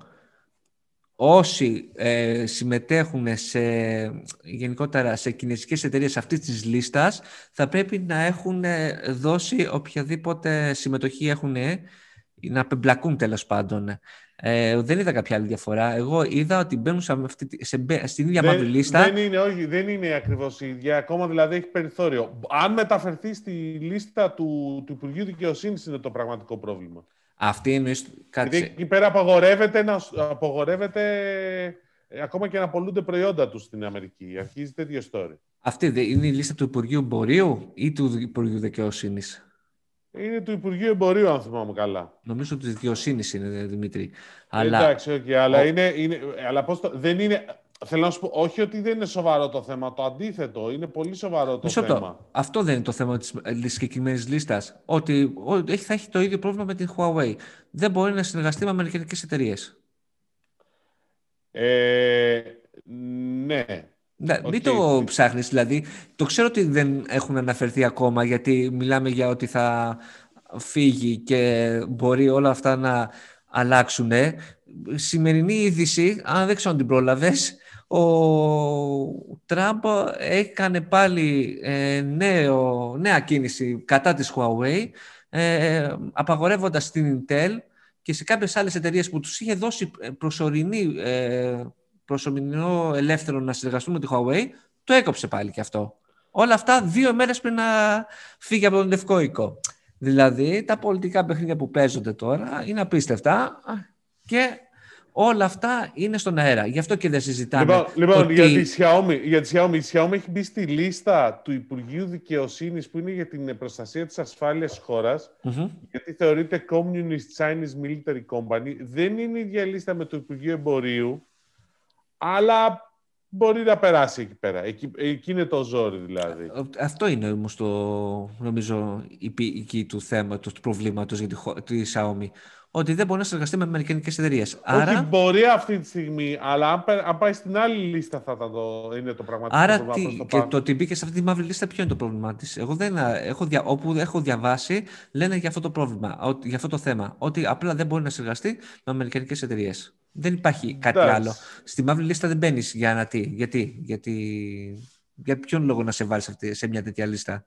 όσοι ε, συμμετέχουν σε, γενικότερα σε κινέζικες εταιρείες αυτής της λίστας θα πρέπει να έχουν δώσει οποιαδήποτε συμμετοχή έχουν, να απεμπλακούν τέλος πάντων. Ε, δεν είδα κάποια άλλη διαφορά. Εγώ είδα ότι μπαίνουν σε αυτή, σε, στην ίδια μαύρη λίστα. Δεν είναι, όχι, δεν είναι ακριβώς η ίδια. Ακόμα δηλαδή έχει περιθώριο. Αν μεταφερθεί στη λίστα του, του Υπουργείου Δικαιοσύνης είναι το πραγματικό πρόβλημα. Αυτή είναι. Γιατί εκεί πέρα απαγορεύεται, να, απαγορεύεται ε, ακόμα και να πωλούνται προϊόντα τους στην Αμερική. Αρχίζει τέτοιο story. Αυτή είναι η λίστα του Υπουργείου Εμπορίου ή του Υπουργείου Δικαιοσύνης? Είναι του Υπουργείου Εμπορίου, αν θυμάμαι καλά. Νομίζω ότι της Δικαιοσύνης είναι, Δημήτρη. Αλλά... Εντάξει, okay, αλλά, ο... είναι, είναι, αλλά πώς το... δεν είναι... θέλω να σου πω, όχι ότι δεν είναι σοβαρό το θέμα, το αντίθετο, είναι πολύ σοβαρό το Μισό θέμα. το. Αυτό δεν είναι το θέμα της συγκεκριμένης λίστας. Ότι θα έχει το ίδιο πρόβλημα με την Huawei. Δεν μπορεί να συνεργαστεί με αμερικανικές εταιρείες. Ε, ναι. Ναι, Okay. μην το ψάχνεις, δηλαδή. Το ξέρω ότι δεν έχουν αναφερθεί ακόμα, γιατί μιλάμε για ότι θα φύγει και μπορεί όλα αυτά να αλλάξουν. Σημερινή είδηση, αν δεν ξέρω αν την πρόλαβες, ο Τραμπ έκανε πάλι ε, νέο, νέα κίνηση κατά της Huawei, ε, απαγορεύοντας την Intel και σε κάποιες άλλες εταιρείες που τους είχε δώσει προσωρινή ε, προσωρινό ελεύθερο να συνεργαστούν με τη Huawei, το έκοψε πάλι και αυτό. Όλα αυτά δύο μέρες πριν να φύγει από τον Λευκό Οίκο. Δηλαδή, τα πολιτικά παιχνίδια που παίζονται τώρα είναι απίστευτα και όλα αυτά είναι στον αέρα. Γι' αυτό και δεν συζητάμε. Λοιπόν, λοιπόν ότι... για, τη Xiaomi, για τη Xiaomi, η Xiaomi έχει μπει στη λίστα του Υπουργείου Δικαιοσύνης που είναι για την προστασία της ασφάλειας της χώρας, mm-hmm. γιατί θεωρείται Communist Chinese Military Company. Δεν είναι η ίδια λίστα με το Υπουργείο Εμπορίου, αλλά μπορεί να περάσει εκεί πέρα. Εκεί, εκεί είναι το ζόρι, δηλαδή. Αυτό είναι όμως το, νομίζω, η πηγή του θέματος, του προβλήματος για τη, τη Xiaomi. Ότι δεν μπορεί να συνεργαστεί με αμερικανικές εταιρείες. Άρα... Όχι, μπορεί αυτή τη στιγμή, αλλά αν, αν πάει στην άλλη λίστα θα το, είναι το πραγματικό Άρα, πρόβλημα. τι, το και το ότι μπήκε σε αυτή τη μαύρη λίστα, ποιο είναι το πρόβλημά της? Εγώ δεν έχω, δια, όπου έχω διαβάσει, λένε για αυτό το πρόβλημα, ότι, για αυτό το θέμα. Ότι απλά δεν μπορεί να συνεργαστεί με αμερικανικές εταιρείες. Δεν υπάρχει κάτι That's... άλλο. Στη μαύρη λίστα δεν μπαίνεις για να τι. Γιατί, γιατί, για ποιον λόγο να σε βάλεις αυτή, σε μια τέτοια λίστα?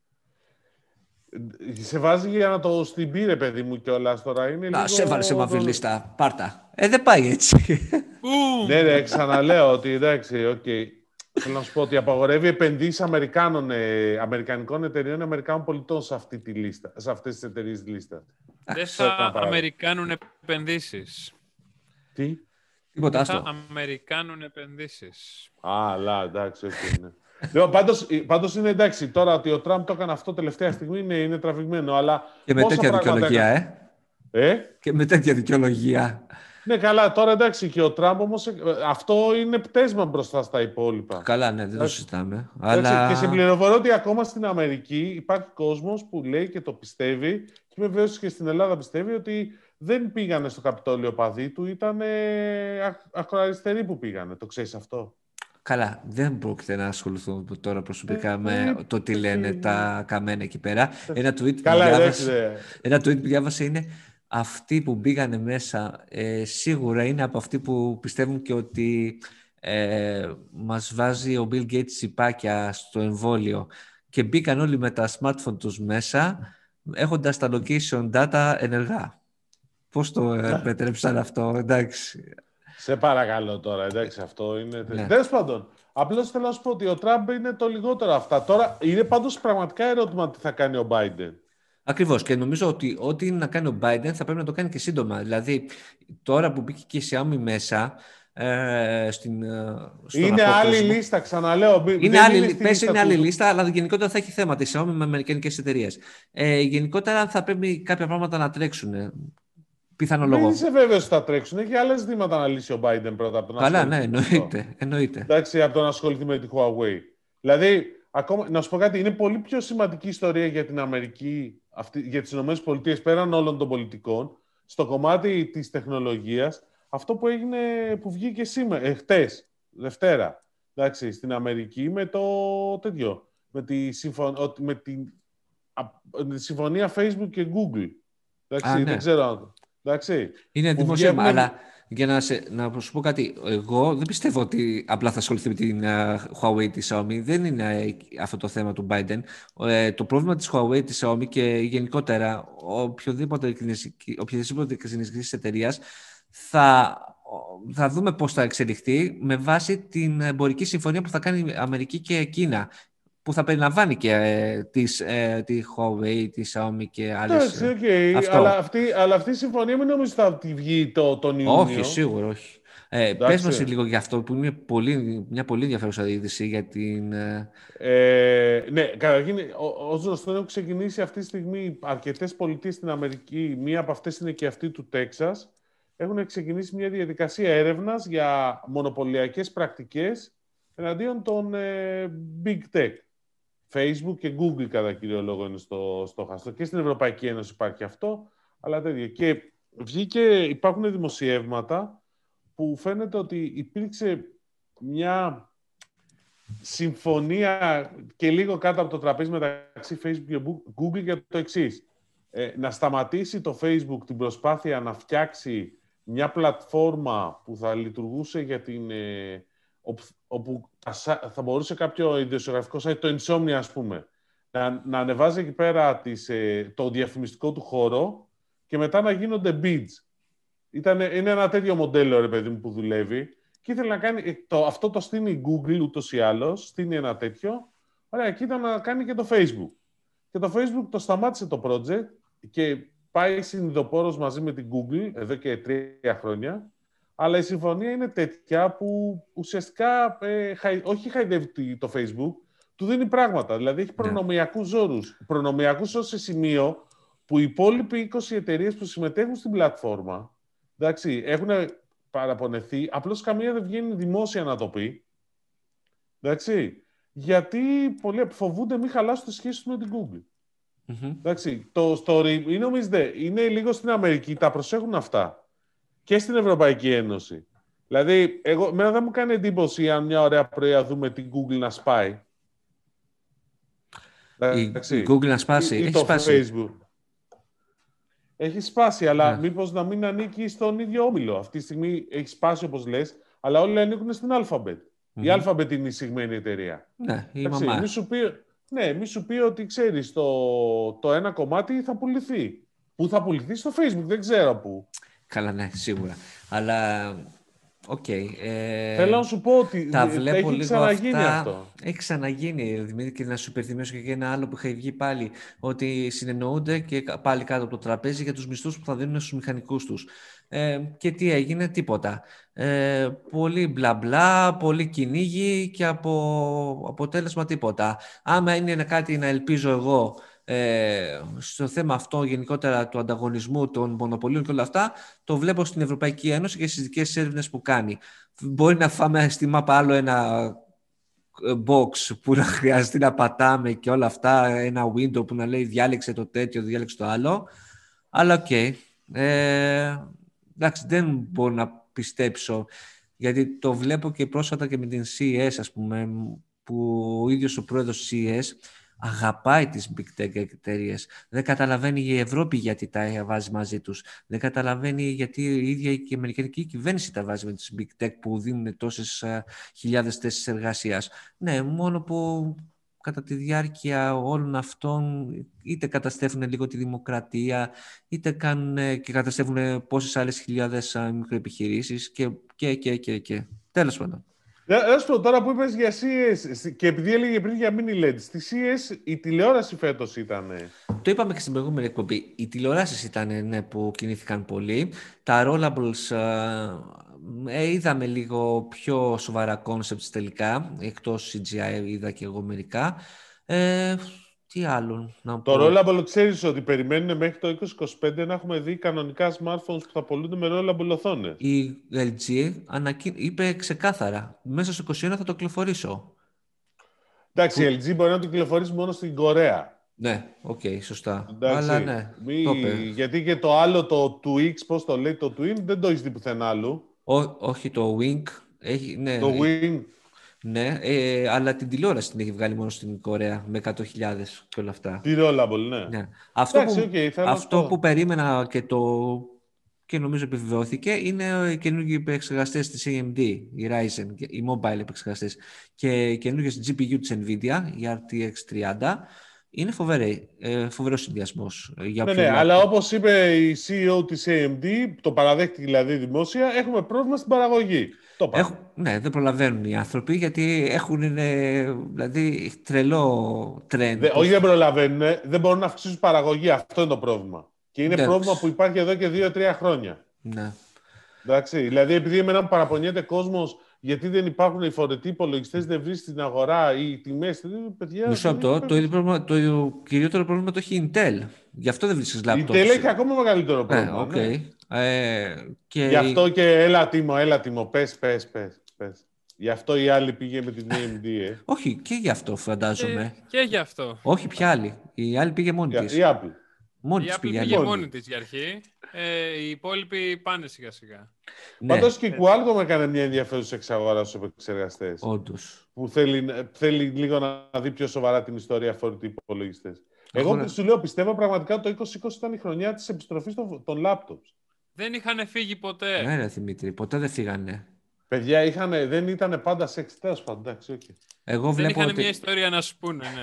Σε βάζει για να το στην πήρε, παιδί μου, κιόλας τώρα. Είναι να, λίγο... σε βάλει σε μαύρη λίστα. Πάρτα. Ε, δεν πάει έτσι. Ναι, ρε, ξαναλέω ότι εντάξει, οκ. Okay. Θέλω να σου πω ότι απαγορεύει επενδύσεις Αμερικάνων, ε, αμερικανικών εταιρείων, Αμερικάνων πολιτών σε αυτή τη λίστα, σε αυτές τις εταιρείες της λίστας. Δεν θα Αμερικάνουν επενδύσεις. Τι? Τίποτα, άστο. Θα Αμερικάνουν επενδύσεις. Α, αλλά εντάξει, okay, ναι. Λοιπόν, πάντως, πάντως είναι εντάξει, τώρα ότι ο Τραμπ το έκανε αυτό τελευταία στιγμή είναι, είναι τραβηγμένο, αλλά... Και με τέτοια δικαιολογία, ε. ε. Και με τέτοια δικαιολογία. Ναι, καλά, τώρα εντάξει, και ο Τραμπ όμως, αυτό είναι πτέσμα μπροστά στα υπόλοιπα. Καλά, ναι, δεν το συζητάμε. Αλλά... Αλλά... Και σε πληροφορώ ότι ακόμα στην Αμερική υπάρχει κόσμος που λέει και το πιστεύει, και είμαι βέβαιος και στην Ελλάδα πιστεύει, ότι δεν πήγανε στο Καπιτόλιο παδί του, ήταν ακροαριστεροί που πήγανε. Το ξέρεις αυτό? Καλά, δεν πρόκειται να ασχοληθώ τώρα προσωπικά ε, με ε, το τι λένε ε, τα καμένα εκεί πέρα. Ένα tweet, Καλά, που, εντάξει, διάβασε, ένα tweet που διάβασε είναι αυτοί που μπήκανε μέσα ε, σίγουρα είναι από αυτοί που πιστεύουν και ότι ε, μας βάζει ο Bill Gates τσιπάκια στο εμβόλιο και μπήκαν όλοι με τα smartphone τους μέσα έχοντας τα location data ενεργά. Πώς το επέτρεψαν αυτό, εντάξει. Σε παρακαλώ τώρα, εντάξει, αυτό είναι... Ναι. Τέλος πάντων, απλώς θέλω να σου πω ότι ο Τραμπ είναι το λιγότερο αυτά. Τώρα, είναι πάντως πραγματικά ερώτημα τι θα κάνει ο Biden. Ακριβώς, και νομίζω ότι ό,τι είναι να κάνει ο Biden θα πρέπει να το κάνει και σύντομα. Δηλαδή, τώρα που μπήκε και η Xiaomi μέσα, ε, στην, είναι άλλη κόσμο, λίστα, ξαναλέω. Είναι άλλη, είναι πες είναι άλλη λίστα, αλλά γενικότερα θα έχει θέματα η Xiaomi με αμερικανικές εταιρείες. Ε, γενικότερα θα πρέπει κάποια πράγματα να τρέξουν. Πιθανό λόγο. Δεν είσαι βέβαιος ότι θα τρέξουν. Έχει άλλες ζητήματα να λύσει ο Biden πρώτα από τον Καλά, ναι, εννοείται, εννοείται. Εντάξει, από το να ασχοληθεί με τη Huawei. Δηλαδή, ακόμα, να σου πω κάτι, είναι πολύ πιο σημαντική ιστορία για την Αμερική, αυτή, για τις ΗΠΑ πέραν όλων των πολιτικών, στο κομμάτι της τεχνολογίας, αυτό που έγινε, που βγήκε σήμερα, ε, χτες, Δευτέρα, εντάξει, στην Αμερική με το τέτοιο, με τη, συμφων, με τη, με τη συμφωνία Facebook και Google. Εντάξει, Α, ναι. Δεν ξέρω αν... Εντάξει, είναι δημοσίευμα, βγαίνουν... αλλά για να, σε, να σου πω κάτι, εγώ δεν πιστεύω ότι απλά θα ασχοληθεί με την uh, Huawei της Xiaomi. Δεν είναι αυτό το θέμα του Biden. Ε, το πρόβλημα της Huawei της Xiaomi και γενικότερα οποιοδήποτε κινέζικης εταιρείας θα, θα δούμε πώς θα εξελιχθεί με βάση την εμπορική συμφωνία που θα κάνει η Αμερική και Κίνα, που θα περιλαμβάνει και ε, τις, ε, τη Huawei, τη Xiaomi και άλλες. Εντάξει, okay. αλλά, αυτή, αλλά αυτή η συμφωνία μην νομίζω θα τη βγει το, τον Ιούνιο. Όχι, σίγουρα όχι. Ε, πες μας λίγο για αυτό που είναι πολύ, μια πολύ ενδιαφέρουσα είδηση για την... Ε, ναι, καταρχήν, ως γνωστό έχουν ξεκινήσει αυτή τη στιγμή αρκετές πολιτείες στην Αμερική. Μία από αυτές είναι και αυτή του Τέξας. έχουν ξεκινήσει μια διαδικασία έρευνας για μονοπωλιακές πρακτικές εναντίον των ε, Big Tech. Facebook και Google κατά κύριο λόγο είναι στο στόχαστρο. Και στην Ευρωπαϊκή Ένωση υπάρχει αυτό, αλλά τέτοια. Και βγήκε, υπάρχουν δημοσιεύματα που φαίνεται ότι υπήρξε μια συμφωνία και λίγο κάτω από το τραπέζι μεταξύ Facebook και Google για το εξής. Ε, να σταματήσει το Facebook την προσπάθεια να φτιάξει μια πλατφόρμα που θα λειτουργούσε για την... Ε, όπου θα μπορούσε κάποιο ιδιοσιογραφικό site, το Insomnia ας πούμε, να, να ανεβάζει εκεί πέρα τις, ε, το διαφημιστικό του χώρο και μετά να γίνονται bids. Ήτανε, είναι ένα τέτοιο μοντέλο, ρε παιδί μου, που δουλεύει και ήθελε να κάνει, το, αυτό το στείνει η Google ούτως ή άλλως, στείνει ένα τέτοιο, ωραία, και ήταν να κάνει και το Facebook. Και το Facebook το σταμάτησε το project και πάει συνειδητοπόρος μαζί με την Google εδώ και τρία χρόνια. Αλλά η συμφωνία είναι τέτοια που ουσιαστικά ε, χαϊ, όχι χαϊδεύει το Facebook, του δίνει πράγματα. Δηλαδή έχει προνομιακούς όρους. Προνομιακούς όρους σε σημείο που οι υπόλοιποι είκοσι εταιρείες που συμμετέχουν στην πλατφόρμα, εντάξει, έχουν παραπονεθεί, απλώς καμία δεν βγαίνει δημόσια να το πει. Εντάξει, γιατί πολλοί φοβούνται μην χαλάσουν τις σχέσεις με την Google. Mm-hmm. Εντάξει, το story είναι, νομίζετε, είναι λίγο στην Αμερική, τα προσέχουν αυτά. Και στην Ευρωπαϊκή Ένωση. Δηλαδή, εγώ, μένα δεν μου κάνει εντύπωση αν μια ωραία πρωί δούμε την Google να σπάει. Η, η Google να σπάσει. Ή, ή έχει το σπάσει. Facebook. Έχει σπάσει, αλλά ναι. μήπως να μην ανήκει στον ίδιο όμιλο. Αυτή τη στιγμή έχει σπάσει, όπως λες, αλλά όλοι ανήκουν στην Alphabet. Mm-hmm. Η Alphabet είναι η εισηγμένη εταιρεία. Ναι, η Εντάξει, μαμά. Μη σου πει, ναι, μη σου πει ότι ξέρεις, το, το ένα κομμάτι θα πουληθεί. Πού θα πουληθεί? Στο Facebook, δεν ξέρω πού. Καλά, ναι, σίγουρα. Αλλά, οκ. Okay, ε, θέλω να σου πω ότι τα βλέπω έχει λίγο ξαναγίνει αυτά. αυτό. Έχει ξαναγίνει, Δημήτρη, και να σου υπενθυμίσω και ένα άλλο που είχε βγει πάλι, ότι συνεννοούνται και πάλι κάτω από το τραπέζι για τους μισθούς που θα δίνουν στους μηχανικούς τους. Ε, και τι έγινε? Τίποτα. Ε, πολύ μπλα μπλα, πολύ κυνήγι και από αποτέλεσμα τίποτα. Άμα είναι κάτι να ελπίζω εγώ Ε, στο θέμα αυτό γενικότερα του ανταγωνισμού, των μονοπωλίων και όλα αυτά, το βλέπω στην Ευρωπαϊκή Ένωση και στις δικές έρευνες που κάνει. Μπορεί να φάμε στη μάπα άλλο ένα box που να χρειαστεί να πατάμε και όλα αυτά, ένα window που να λέει διάλεξε το τέτοιο, διάλεξε το άλλο, αλλά οκ. Okay. Ε, εντάξει, δεν μπορώ να πιστέψω, γιατί το βλέπω και πρόσφατα και με την σι ι ες, ας πούμε, που ο ίδιος ο πρόεδρος σι ι ες αγαπάει τις big tech εταιρείες. Δεν καταλαβαίνει η Ευρώπη γιατί τα βάζει μαζί τους. Δεν καταλαβαίνει γιατί η ίδια η αμερικανική κυβέρνηση τα βάζει με τις big tech που δίνουν τόσες uh, χιλιάδες θέσεις εργασίας. Ναι, μόνο που κατά τη διάρκεια όλων αυτών είτε καταστρέφουν λίγο τη δημοκρατία, είτε κάνουν και καταστρέφουν πόσες άλλες χιλιάδες uh, μικροεπιχειρήσεις και, και, και, και, και. Τέλος πάντων. Έστω τώρα που είπες για σι ι ες και επειδή έλεγε πριν για mini ελ ι ντι, στη σι ι ες η τηλεόραση φέτος ήταν. Το είπαμε και στην προηγούμενη εκπομπή. Οι τηλεοράσεις ήταν ναι, που κινήθηκαν πολύ. Τα rollables ε, είδαμε λίγο πιο σοβαρά concepts τελικά. Εκτός σι τζι άι είδα και εγώ μερικά. Ε, τι άλλο να πω. Το rollable ξέρεις ότι περιμένουν μέχρι το είκοσι είκοσι πέντε να έχουμε δει κανονικά smartphones που θα πωλούνται με rollable οθόνες. Η ελ τζι ανακοι... είπε ξεκάθαρα, μέσα στο είκοσι ένα θα το κυκλοφορήσω. Εντάξει, που... η ελ τζι μπορεί να το κυκλοφορήσει μόνο στην Κορέα. Ναι, οκ, okay, σωστά. Εντάξει, αλλά ναι, μη... το γιατί και το άλλο, το του X, πώς το λέει, το Twin, δεν το έχεις δει πουθενά άλλου. Ό, όχι το Wing. Έχει, ναι, το Wing. Ναι, ε, αλλά την τηλεόραση την έχει βγάλει μόνο στην Κορέα με εκατό χιλιάδες και όλα αυτά. Τη rollable, ναι. ναι. Αυτό, Εντάξει, που, okay, αυτό που περίμενα και, το, και νομίζω επιβεβαιώθηκε είναι οι καινούργιοι επεξεργαστές της έι εμ ντι, η Ryzen, οι mobile επεξεργαστές και οι καινούργιες τζι πι γιου της Nvidia, η αρ τι εξ τριάντα. Είναι φοβερή, ε, φοβερός συνδυασμός. Για ναι, ναι, αλλά όπως είπε η σι ι ο της έι εμ ντι, το παραδέχτηκε δηλαδή δημόσια, έχουμε πρόβλημα στην παραγωγή. Το Έχουν, ναι, δεν προλαβαίνουν οι άνθρωποι γιατί έχουν δηλαδή, τρελό trend. Δε, όχι δεν προλαβαίνουν, δεν μπορούν να αυξήσουν παραγωγή. Αυτό είναι το πρόβλημα. Και είναι Εντάξει. πρόβλημα που υπάρχει εδώ και δύο τρία χρόνια. Ναι. Εντάξει, δηλαδή επειδή εμένα μου παραπονιέται κόσμος γιατί δεν υπάρχουν οι φορετοί υπολογιστές, δεν βρίσκει στην αγορά οι τιμές. Παιδιά, Μισό λεπτό. Το, ίδιο πρόβλημα, το κυριότερο πρόβλημα το έχει η Intel. Γι' αυτό δεν βρίσκεις laptops. Η Intel έχει ακόμα μεγαλύτερο πρόβλημα. Ε, okay. ναι. ε, και... Γι' αυτό και έλα Τίμο, έλα Τίμο, πες, πες, πες, πες. Γι' αυτό η άλλη πήγε με την έι εμ ντι, ε. Όχι, και γι' αυτό φαντάζομαι. Και, και γι' αυτό. Όχι, ποια άλλη. Η άλλη πήγε μόνη της. Η Apple. Μόνη η της Apple πήγε, πήγε μόνη. μόνη της για αρχή. Ε, οι υπόλοιποι πάνε σιγά σιγά. Ναι. Πάντως και η Qualcomm έκανε μια ενδιαφέρουσα εξαγορά στους επεξεργαστές. Όντως. Που θέλει, θέλει λίγο να δει πιο σοβαρά την ιστορία φορητή υπολογιστές. Εγώ Χώρα... που σου λέω, πιστεύω πραγματικά ότι το είκοσι είκοσι ήταν η χρονιά της επιστροφής των, των laptops. Δεν είχαν φύγει ποτέ. Ναι, ρε Δημήτρη, ποτέ δεν φύγανε. Παιδιά, είχανε, δεν ήταν πάντα σεξ, τέλος πάντων, εντάξει, okay. Εγώ δεν είχαν ότι... μια ιστορία να σου πούνε, ναι.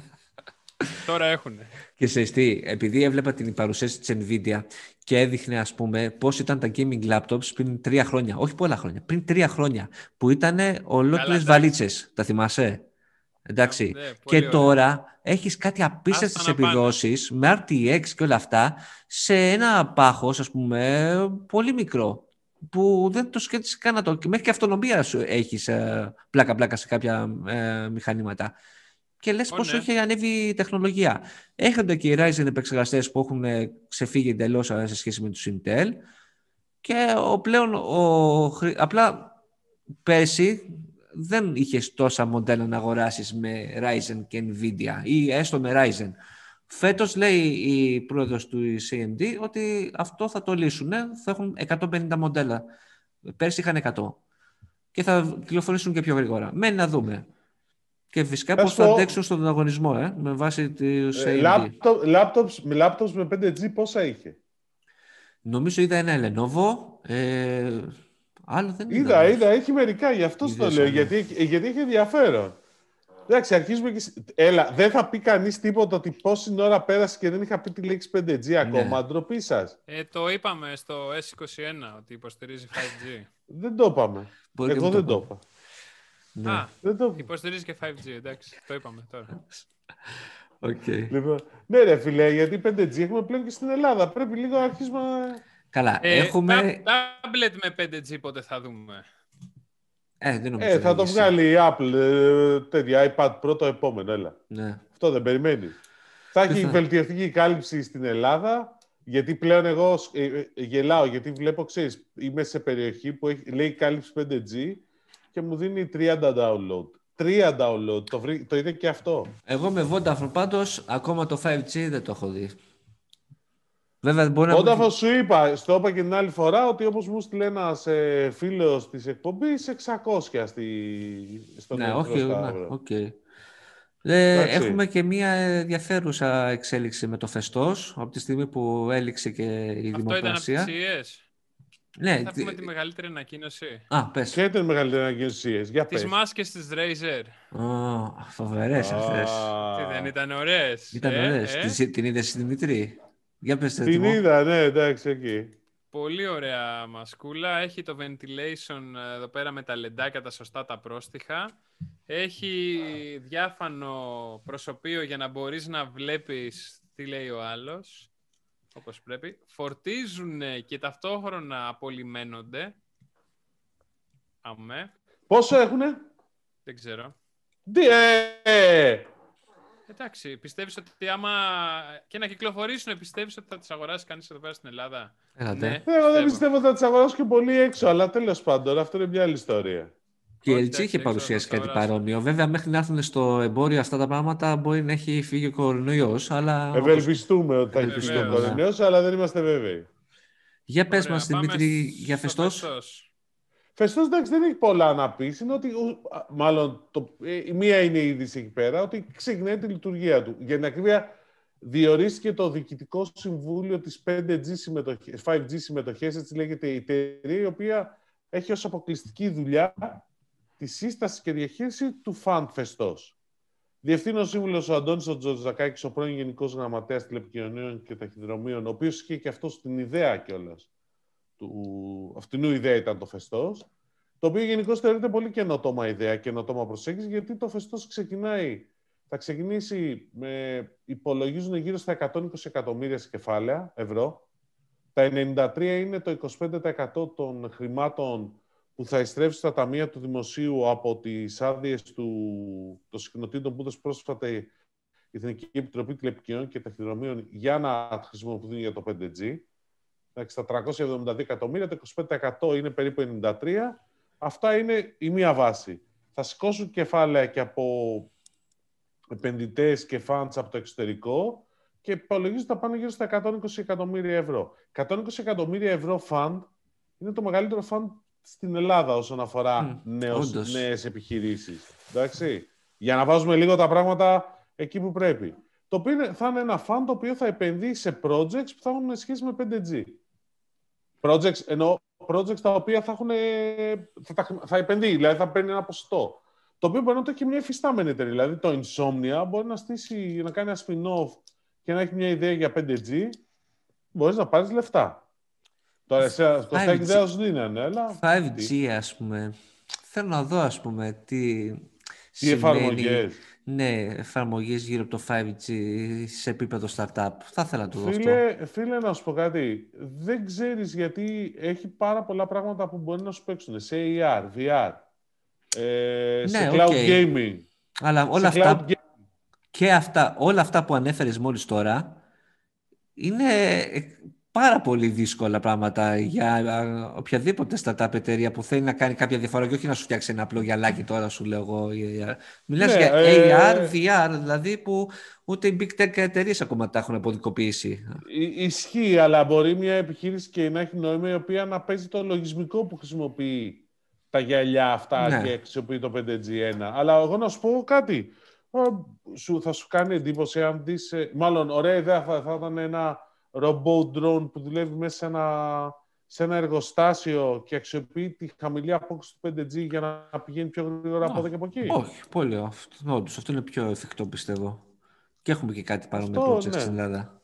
Τώρα έχουνε. Και σε τι, επειδή έβλεπα την παρουσίαση της Nvidia και έδειχνε, ας πούμε, πώς ήταν τα gaming laptops πριν τρία χρόνια. Όχι πολλά χρόνια, πριν τρία χρόνια. Που ήταν ολόκληρες βαλίτσες. Τα θυμάσαι? Εντάξει. Ναι, και ωραία. Τώρα έχεις κάτι απίστευτες επιδόσεις με αρ τι εξ και όλα αυτά σε ένα πάχος, ας πούμε, πολύ μικρό. Που δεν το σκέφτεσαι καν να το... Και μέχρι και αυτονομία σου έχεις πλάκα-πλάκα σε κάποια ε, μηχανήματα. Και λες oh, πόσο ναι. έχει ανέβει η τεχνολογία. Έχονται και οι Ryzen επεξεργαστές που έχουν ξεφύγει εντελώς σε σχέση με τους Intel. Και ο πλέον, ο, απλά πέρσι δεν είχες τόσα μοντέλα να αγοράσεις με Ryzen και Nvidia ή έστω με Ryzen. Φέτος λέει η πρόεδρος του έι εμ ντι ότι αυτό θα το λύσουν. Θα έχουν εκατόν πενήντα μοντέλα. Πέρσι είχαν εκατό. Και θα κυκλοφορήσουν και πιο γρήγορα. Μένει να δούμε. Και φυσικά πώς θα αντέξουν στον ανταγωνισμό, ε, με βάση τους έι εμ ντι. Laptops με πέντε τζι πόσα είχε? Νομίζω είδα ένα Lenovo. Ε, άλλο δεν είδα. Είδα, είδα, έχει μερικά, γι' αυτό το λέω, γιατί, γιατί έχει ενδιαφέρον. Εντάξει, αρχίζουμε και... Έλα, δεν θα πει κανείς τίποτα ότι πόση ώρα πέρασε και δεν είχα πει τη λέξη πέντε τζι ακόμα. Ναι. Ντροπή σας. Ε, το είπαμε στο ες είκοσι ένα ότι υποστηρίζει φάιβ τζι. Δεν το είπαμε. Μπορεί Εγώ δεν το είπα. Ναι. Α, δεν το... υποστηρίζει και φάιβ τζι, εντάξει, το είπαμε τώρα. Okay. Λοιπόν, ναι ρε φίλε, γιατί πέντε τζι έχουμε πλέον και στην Ελλάδα. Πρέπει λίγο να αρχίσουμε... Καλά, ε, έχουμε... Tablet με πέντε τζι πότε θα δούμε? Ε, δεν νομίζω ε, θα το βγάλει η Apple, ε, τέτοια iPad Pro το επόμενο, έλα. Ναι. Αυτό δεν περιμένει. Θα έχει βελτιωθεί η κάλυψη στην Ελλάδα, γιατί πλέον εγώ ε, ε, γελάω, γιατί βλέπω, ξέρεις, είμαι σε περιοχή που έχει, λέει κάλυψη πέντε τζι και μου δίνει τριάντα download. τρία download, το, βρή, το είδε και αυτό. Εγώ με Vodafone πάντως, ακόμα το φάιβ τζι δεν το έχω δει. Βέβαια, μπορεί Vodafone να... σου είπα, στο είπα και την άλλη φορά, ότι όπως μου στείλε ένας ε, φίλος της εκπομπής, εξακόσια στη, στον ναι, Ερυθρό όχι, Σταύρο. Okay. Ε, έχουμε και μία ενδιαφέρουσα εξέλιξη με το φεστός, από τη στιγμή που έληξε και η αυτό δημοπρασία. Αυτό ήταν από τις σι ι ες. Ναι, θα πούμε τη μεγαλύτερη ανακοίνωση. Α, πες. Ποια ήταν η μεγαλύτερη ανακοίνωση? Για τις πες. μάσκες της Razer. Oh, φοβερές αυτές. Τι, δεν ήταν ωραίες? Ήταν ε, ωραίες. Ε? Την, την είδες Δημήτρη? Για πες. Την είδα, ναι, εντάξει, εκεί. Πολύ ωραία μασκούλα. Έχει το ventilation εδώ πέρα με τα λεντάκια, τα σωστά τα πρόστιχα. Έχει διάφανο προσωπείο για να μπορείς να βλέπεις τι λέει ο άλλος, όπως πρέπει. Φορτίζουν και ταυτόχρονα απολυμμένονται. Αμέ. Πόσο έχουνε? Δεν ξέρω. Τι, ε, Εντάξει, πιστεύεις ότι άμα και να κυκλοφορήσουν, πιστεύεις ότι θα τις αγοράσει κανείς εδώ πέρα στην Ελλάδα? Έλα, ναι, εγώ δεν πιστεύω ότι θα τις αγοράσω και πολύ έξω, αλλά τέλος πάντων, αυτό είναι μια άλλη ιστορία. Και η ελ τζι είχε παρουσιάσει κάτι παρόμοιο. Βέβαια, μέχρι να έρθουν στο εμπόριο αυτά τα πράγματα, μπορεί να έχει φύγει ο κορονοϊός, αλλά... Ευελπιστούμε ότι θα έχει φύγει ο κορονοϊός, αλλά δεν είμαστε βέβαιοι. Για πες μας, Δημήτρη, για φεστός. Φεστός, εντάξει, δεν έχει πολλά να πεις. Είναι ότι, μάλλον, το, η μία είναι η είδηση εκεί πέρα, ότι ξεκινάει τη λειτουργία του. Για την ακρίβεια, διορίστηκε το Διοικητικό Συμβούλιο της πέντε τζι συμμετοχές, φάιβ τζι συμμετοχές, έτσι λέγεται η εταιρεία, η οποία έχει ως αποκλειστική δουλειά τη σύσταση και διαχείριση του Φαντ Φεστός. Διευθύνων σύμβουλος ο Αντώνης ο Τζοζακάκης, ο πρώην Γενικός Γραμματέας Τηλεπικοινωνίων και Ταχυδρομείων, ο οποίος είχε και αυτός την ιδέα κιόλας. Του... Αυτινού ιδέα ήταν το φεστός, το οποίο γενικώς θεωρείται πολύ καινοτόμα ιδέα, καινοτόμα προσέγγιση, γιατί το φεστός ξεκινάει, θα ξεκινήσει με, υπολογίζουν γύρω στα εκατόν είκοσι εκατομμύρια σε κεφάλαια ευρώ. Τα ενενήντα τρία είναι το είκοσι πέντε τοις εκατό των χρημάτων που θα ειστρέψει στα ταμεία του δημοσίου από τις άδειες του, των συχνοτήτων που έδωσε πρόσφατα η Εθνική Επιτροπή Τηλεπικοινωνιών και Ταχυδρομείων για να χρησιμοποιηθούν για το πέντε τζι. Εντάξει, τα τριακόσια εβδομήντα δύο εκατομμύρια, το είκοσι πέντε τοις εκατό είναι περίπου ενενήντα τρία. Αυτά είναι η μία βάση. Θα σηκώσουν κεφάλαια και από επενδυτές και funds από το εξωτερικό και υπολογίζονται θα πάνε γύρω στα εκατόν είκοσι εκατομμύρια ευρώ. εκατόν είκοσι εκατομμύρια ευρώ fund είναι το μεγαλύτερο fund στην Ελλάδα όσον αφορά mm, νέους, νέες επιχειρήσεις. Εντάξει. Για να βάζουμε λίγο τα πράγματα εκεί που πρέπει. Το οποίο θα είναι ένα fund το οποίο θα επενδύει σε projects που θα έχουν σχέση με πέντε τζι. Projects, εννοώ projects τα οποία θα, έχουν, θα, θα επενδύει, δηλαδή θα παίρνει ένα ποσοστό. Το οποίο μπορεί να το έχει μια υφιστάμενη εταιρεία. Δηλαδή το Insomnia μπορεί να στήσει, να κάνει ένα spin-off και να έχει μια ιδέα για πέντε τζι, μπορείς να πάρεις λεφτά. Τώρα εσύ κοστάει ιδέα σου δίνανε, αλλά... φάιβ τζι, ας πούμε. Θέλω να δω, ας πούμε, τι, τι εφαρμογές. Ναι, εφαρμογές γύρω από το φάιβ τζι σε επίπεδο startup. Θα ήθελα να το δω φίλε, αυτό. Φίλε, να σου πω κάτι. Δεν ξέρεις γιατί έχει πάρα πολλά πράγματα που μπορεί να σου παίξουν. Σε έι αρ, βι αρ, ε, ναι, σε cloud okay. gaming. Αλλά όλα αυτά, και αυτά, όλα αυτά που ανέφερες μόλις τώρα είναι πάρα πολύ δύσκολα πράγματα για οποιαδήποτε startup εταιρεία που θέλει να κάνει κάποια διαφορά και όχι να σου φτιάξει ένα απλό γυαλάκι τώρα, σου λέω εγώ. Μιλάς ναι, για ε... έι αρ, βι αρ, δηλαδή που ούτε οι big tech εταιρείες ακόμα τα έχουν αποδικοποιήσει. Ισχύει, αλλά μπορεί μια επιχείρηση και να έχει νόημα η οποία να παίζει το λογισμικό που χρησιμοποιεί τα γυαλιά αυτά ναι. και χρησιμοποιεί το πέντε τζι ένα. Αλλά εγώ να σου πω κάτι. Θα σου κάνει εντύπωση αν δεις... Μάλλον, ωραία ιδέα θα, θα ήταν ένα robot drone που δουλεύει μέσα σε ένα, σε ένα εργοστάσιο και αξιοποιεί τη χαμηλή απόκριση του πέντε τζι για να πηγαίνει πιο γρήγορα από εδώ και από εκεί. Όχι, πολύ. Αυτό, όντως, αυτό είναι πιο εφικτό, πιστεύω. Και έχουμε και κάτι παρόμοιο project ναι. στην Ελλάδα.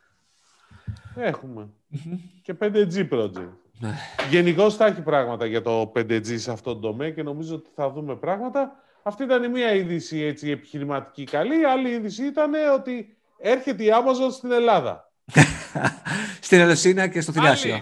Έχουμε. Mm-hmm. Και πέντε τζι project. Ναι. Γενικώς θα έχει πράγματα για το πέντε τζι σε αυτό το τομέα και νομίζω ότι θα δούμε πράγματα. Αυτή ήταν η μία είδηση έτσι, επιχειρηματική καλή. Η άλλη είδηση ήταν ότι έρχεται η Amazon στην Ελλάδα. Στην Ελευσίνα και στο Θηλάσσιο.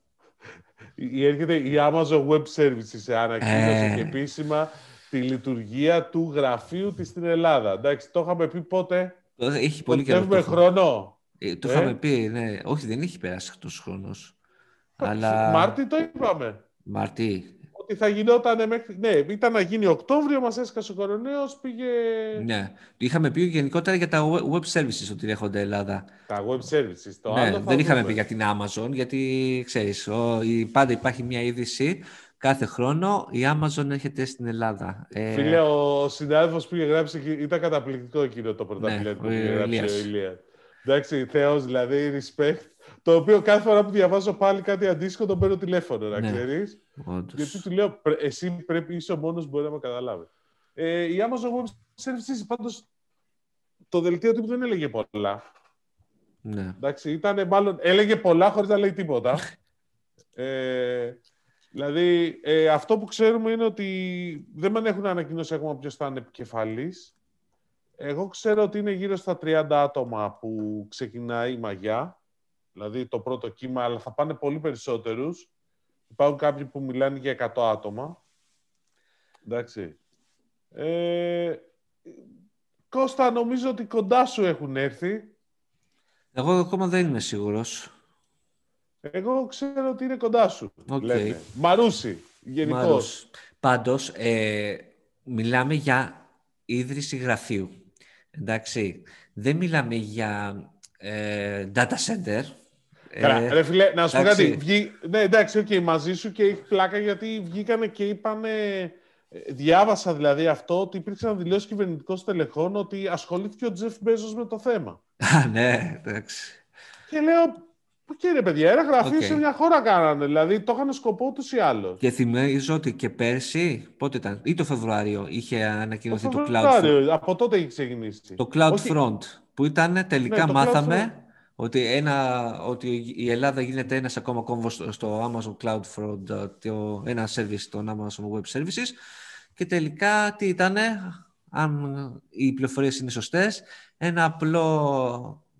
Η, έρχεται η Amazon Web Services ανακοίνωσε ε... και επίσημα τη λειτουργία του γραφείου της στην Ελλάδα. Εντάξει, το είχαμε πει πότε. Έχει πολύ καιρό. Έχουμε χρόνο. Ε, το ε? είχαμε πει, ναι. Όχι, δεν έχει περάσει αυτός ο χρόνος. Αλλά... Μάρτι το είπαμε. Μάρτι. Ότι θα γινόταν μέχρι... Ναι, ήταν να γίνει Οκτώβριο, μας έσκασε ο κορονοϊός, πήγε... Ναι, είχαμε πει γενικότερα για τα web services ότι έρχονται Ελλάδα. Τα web services, το ναι, άλλο θα δεν δούμε. είχαμε πει για την Amazon, γιατί ξέρεις, ο, η, πάντα υπάρχει μια είδηση, κάθε χρόνο η Amazon έρχεται στην Ελλάδα. Φίλε, ε... ο συνάδελφος που είχε γράψει, ήταν καταπληκτικό εκείνο το πρωταπηλέτο που είχε γράψει ο Ηλίας. Εντάξει, Θεός, δηλαδή, respect. Το οποίο κάθε φορά που διαβάζω πάλι κάτι αντίστοιχο τον παίρνω τηλέφωνο, να ναι, ξέρεις. Όντως. Γιατί του λέω, εσύ πρέπει, είσαι ο μόνος που μπορεί να με καταλάβει. Ε, η Amazon Web Services, πάντως, το δελτίο τύπου δεν έλεγε πολλά. Ναι. Εντάξει, ήταν μάλλον, έλεγε πολλά χωρίς να λέει τίποτα. ε, δηλαδή, ε, αυτό που ξέρουμε είναι ότι δεν με έχουν ανακοινώσει ακόμα ποιος θα είναι επικεφαλής. Εγώ ξέρω ότι είναι γύρω στα τριάντα άτομα που ξεκινάει η μαγιά. Δηλαδή το πρώτο κύμα, αλλά θα πάνε πολύ περισσότερους. Υπάρχουν κάποιοι που μιλάνε για εκατό άτομα. Εντάξει. Ε, Κώστα, νομίζω ότι κοντά σου έχουν έρθει. Εγώ ακόμα δεν είμαι σίγουρος. Εγώ ξέρω ότι είναι κοντά σου. Okay. Λένε. Μαρούσι, γενικώς. Πάντως, ε, μιλάμε για ίδρυση γραφείου. Εντάξει. Δεν μιλάμε για ε, data center. Καλά, ε, ρε φίλε, να σου πω κάτι. Βγή... Ναι, εντάξει, okay, μαζί σου και έχει πλάκα γιατί βγήκανε και είπανε. Διάβασα δηλαδή αυτό ότι υπήρξαν δηλώσεις κυβερνητικών στελεχών ότι ασχολήθηκε ο Τζεφ Μπέζος με το θέμα. Α, ναι, εντάξει. Και λέω, κύριε παιδιά, ένα γραφείο okay. σε μια χώρα κάνανε. Δηλαδή το είχαν σκοπό τους ή άλλος. Και θυμίζω ότι και πέρσι, πότε ήταν, ή το Φεβρουάριο, είχε ανακοινωθεί το, το Cloud. Από τότε είχε ξεκινήσει. Το CloudFront, που ήταν τελικά ναι, μάθαμε. Ότι, ένα, ότι η Ελλάδα γίνεται ένας ακόμα κόμβος στο Amazon CloudFront, το, ένα service των Amazon Web Services και τελικά τι ήτανε, αν οι πληροφορίες είναι σωστές, ένα απλό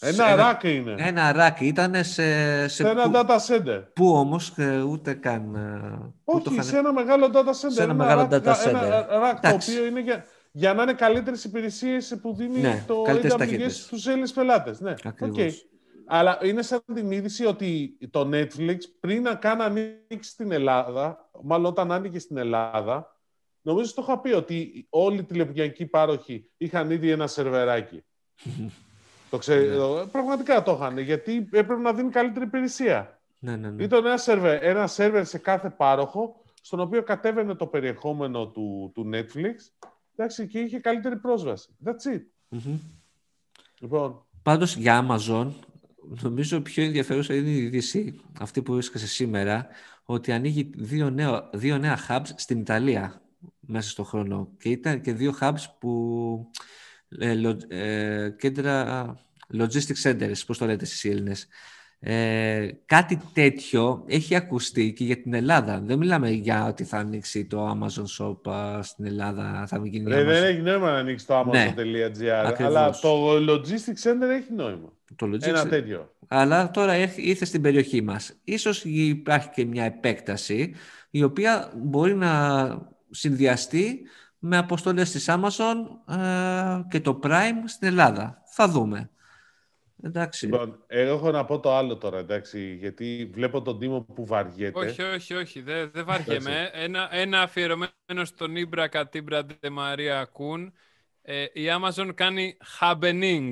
Ένα ένα, rack είναι. Ένα rack ήταν σε... Σε ένα που, data center. Πού όμως, ούτε καν... Όχι, το είχαν... σε ένα μεγάλο data center. Σε ένα, ένα μεγάλο rack, data center. Ένα rack το οποίο είναι για, για να είναι καλύτερες υπηρεσίες που δίνει ναι, το έι ντάμπλιου ες στους Έλληνες πελάτες. Ναι, okay. Αλλά είναι σαν την είδηση ότι το Netflix πριν να κάνει ανοίξει στην Ελλάδα, μάλλον όταν άνοιγε στην Ελλάδα, νομίζω το είχα πει ότι όλοι οι τηλεπικοινωνικοί πάροχοι είχαν ήδη ένα σερβεράκι. Το ξέρω, yeah. Πραγματικά το είχαν, γιατί έπρεπε να δίνει καλύτερη υπηρεσία. Ναι, ναι, ναι. Ήταν ένα σερβερ, ένα σερβερ σε κάθε πάροχο, στον οποίο κατέβαινε το περιεχόμενο του, του Netflix, εντάξει, και είχε καλύτερη πρόσβαση. That's it. Mm-hmm. Λοιπόν. Πάντως για Amazon, νομίζω πιο ενδιαφέρουσα είναι η είδηση, αυτή που έσκασε σήμερα, ότι ανοίγει δύο, νέο, δύο νέα hubs στην Ιταλία μέσα στον χρόνο. Και ήταν και δύο hubs που... Ε, λο, ε, κέντρα logistics centers, πώς το λέτε εσείς οι Έλληνες. Ε, κάτι τέτοιο έχει ακουστεί και για την Ελλάδα. Δεν μιλάμε για ότι θα ανοίξει το Amazon Shop α, στην Ελλάδα. Θα γίνει Ρε, Amazon. Δεν έχει νόημα να ανοίξει το Amazon.gr, ναι, αλλά το logistics center έχει νόημα. Το logistics... Ένα τέτοιο. Αλλά τώρα ήρθε στην περιοχή μας. Ίσως υπάρχει και μια επέκταση η οποία μπορεί να συνδυαστεί με αποστολές της Amazon ε, και το Prime στην Ελλάδα. Θα δούμε. Εντάξει. Λοιπόν, εγώ έχω να πω το άλλο τώρα, εντάξει, γιατί βλέπω τον Τίμο που βαριέται. Όχι, όχι, όχι, δεν δε βαριέμαι. ένα, ένα αφιερωμένο στον Ήμπρα Κατήμπρα Ντε Μαρία Κούν. Ε, η Amazon κάνει happening.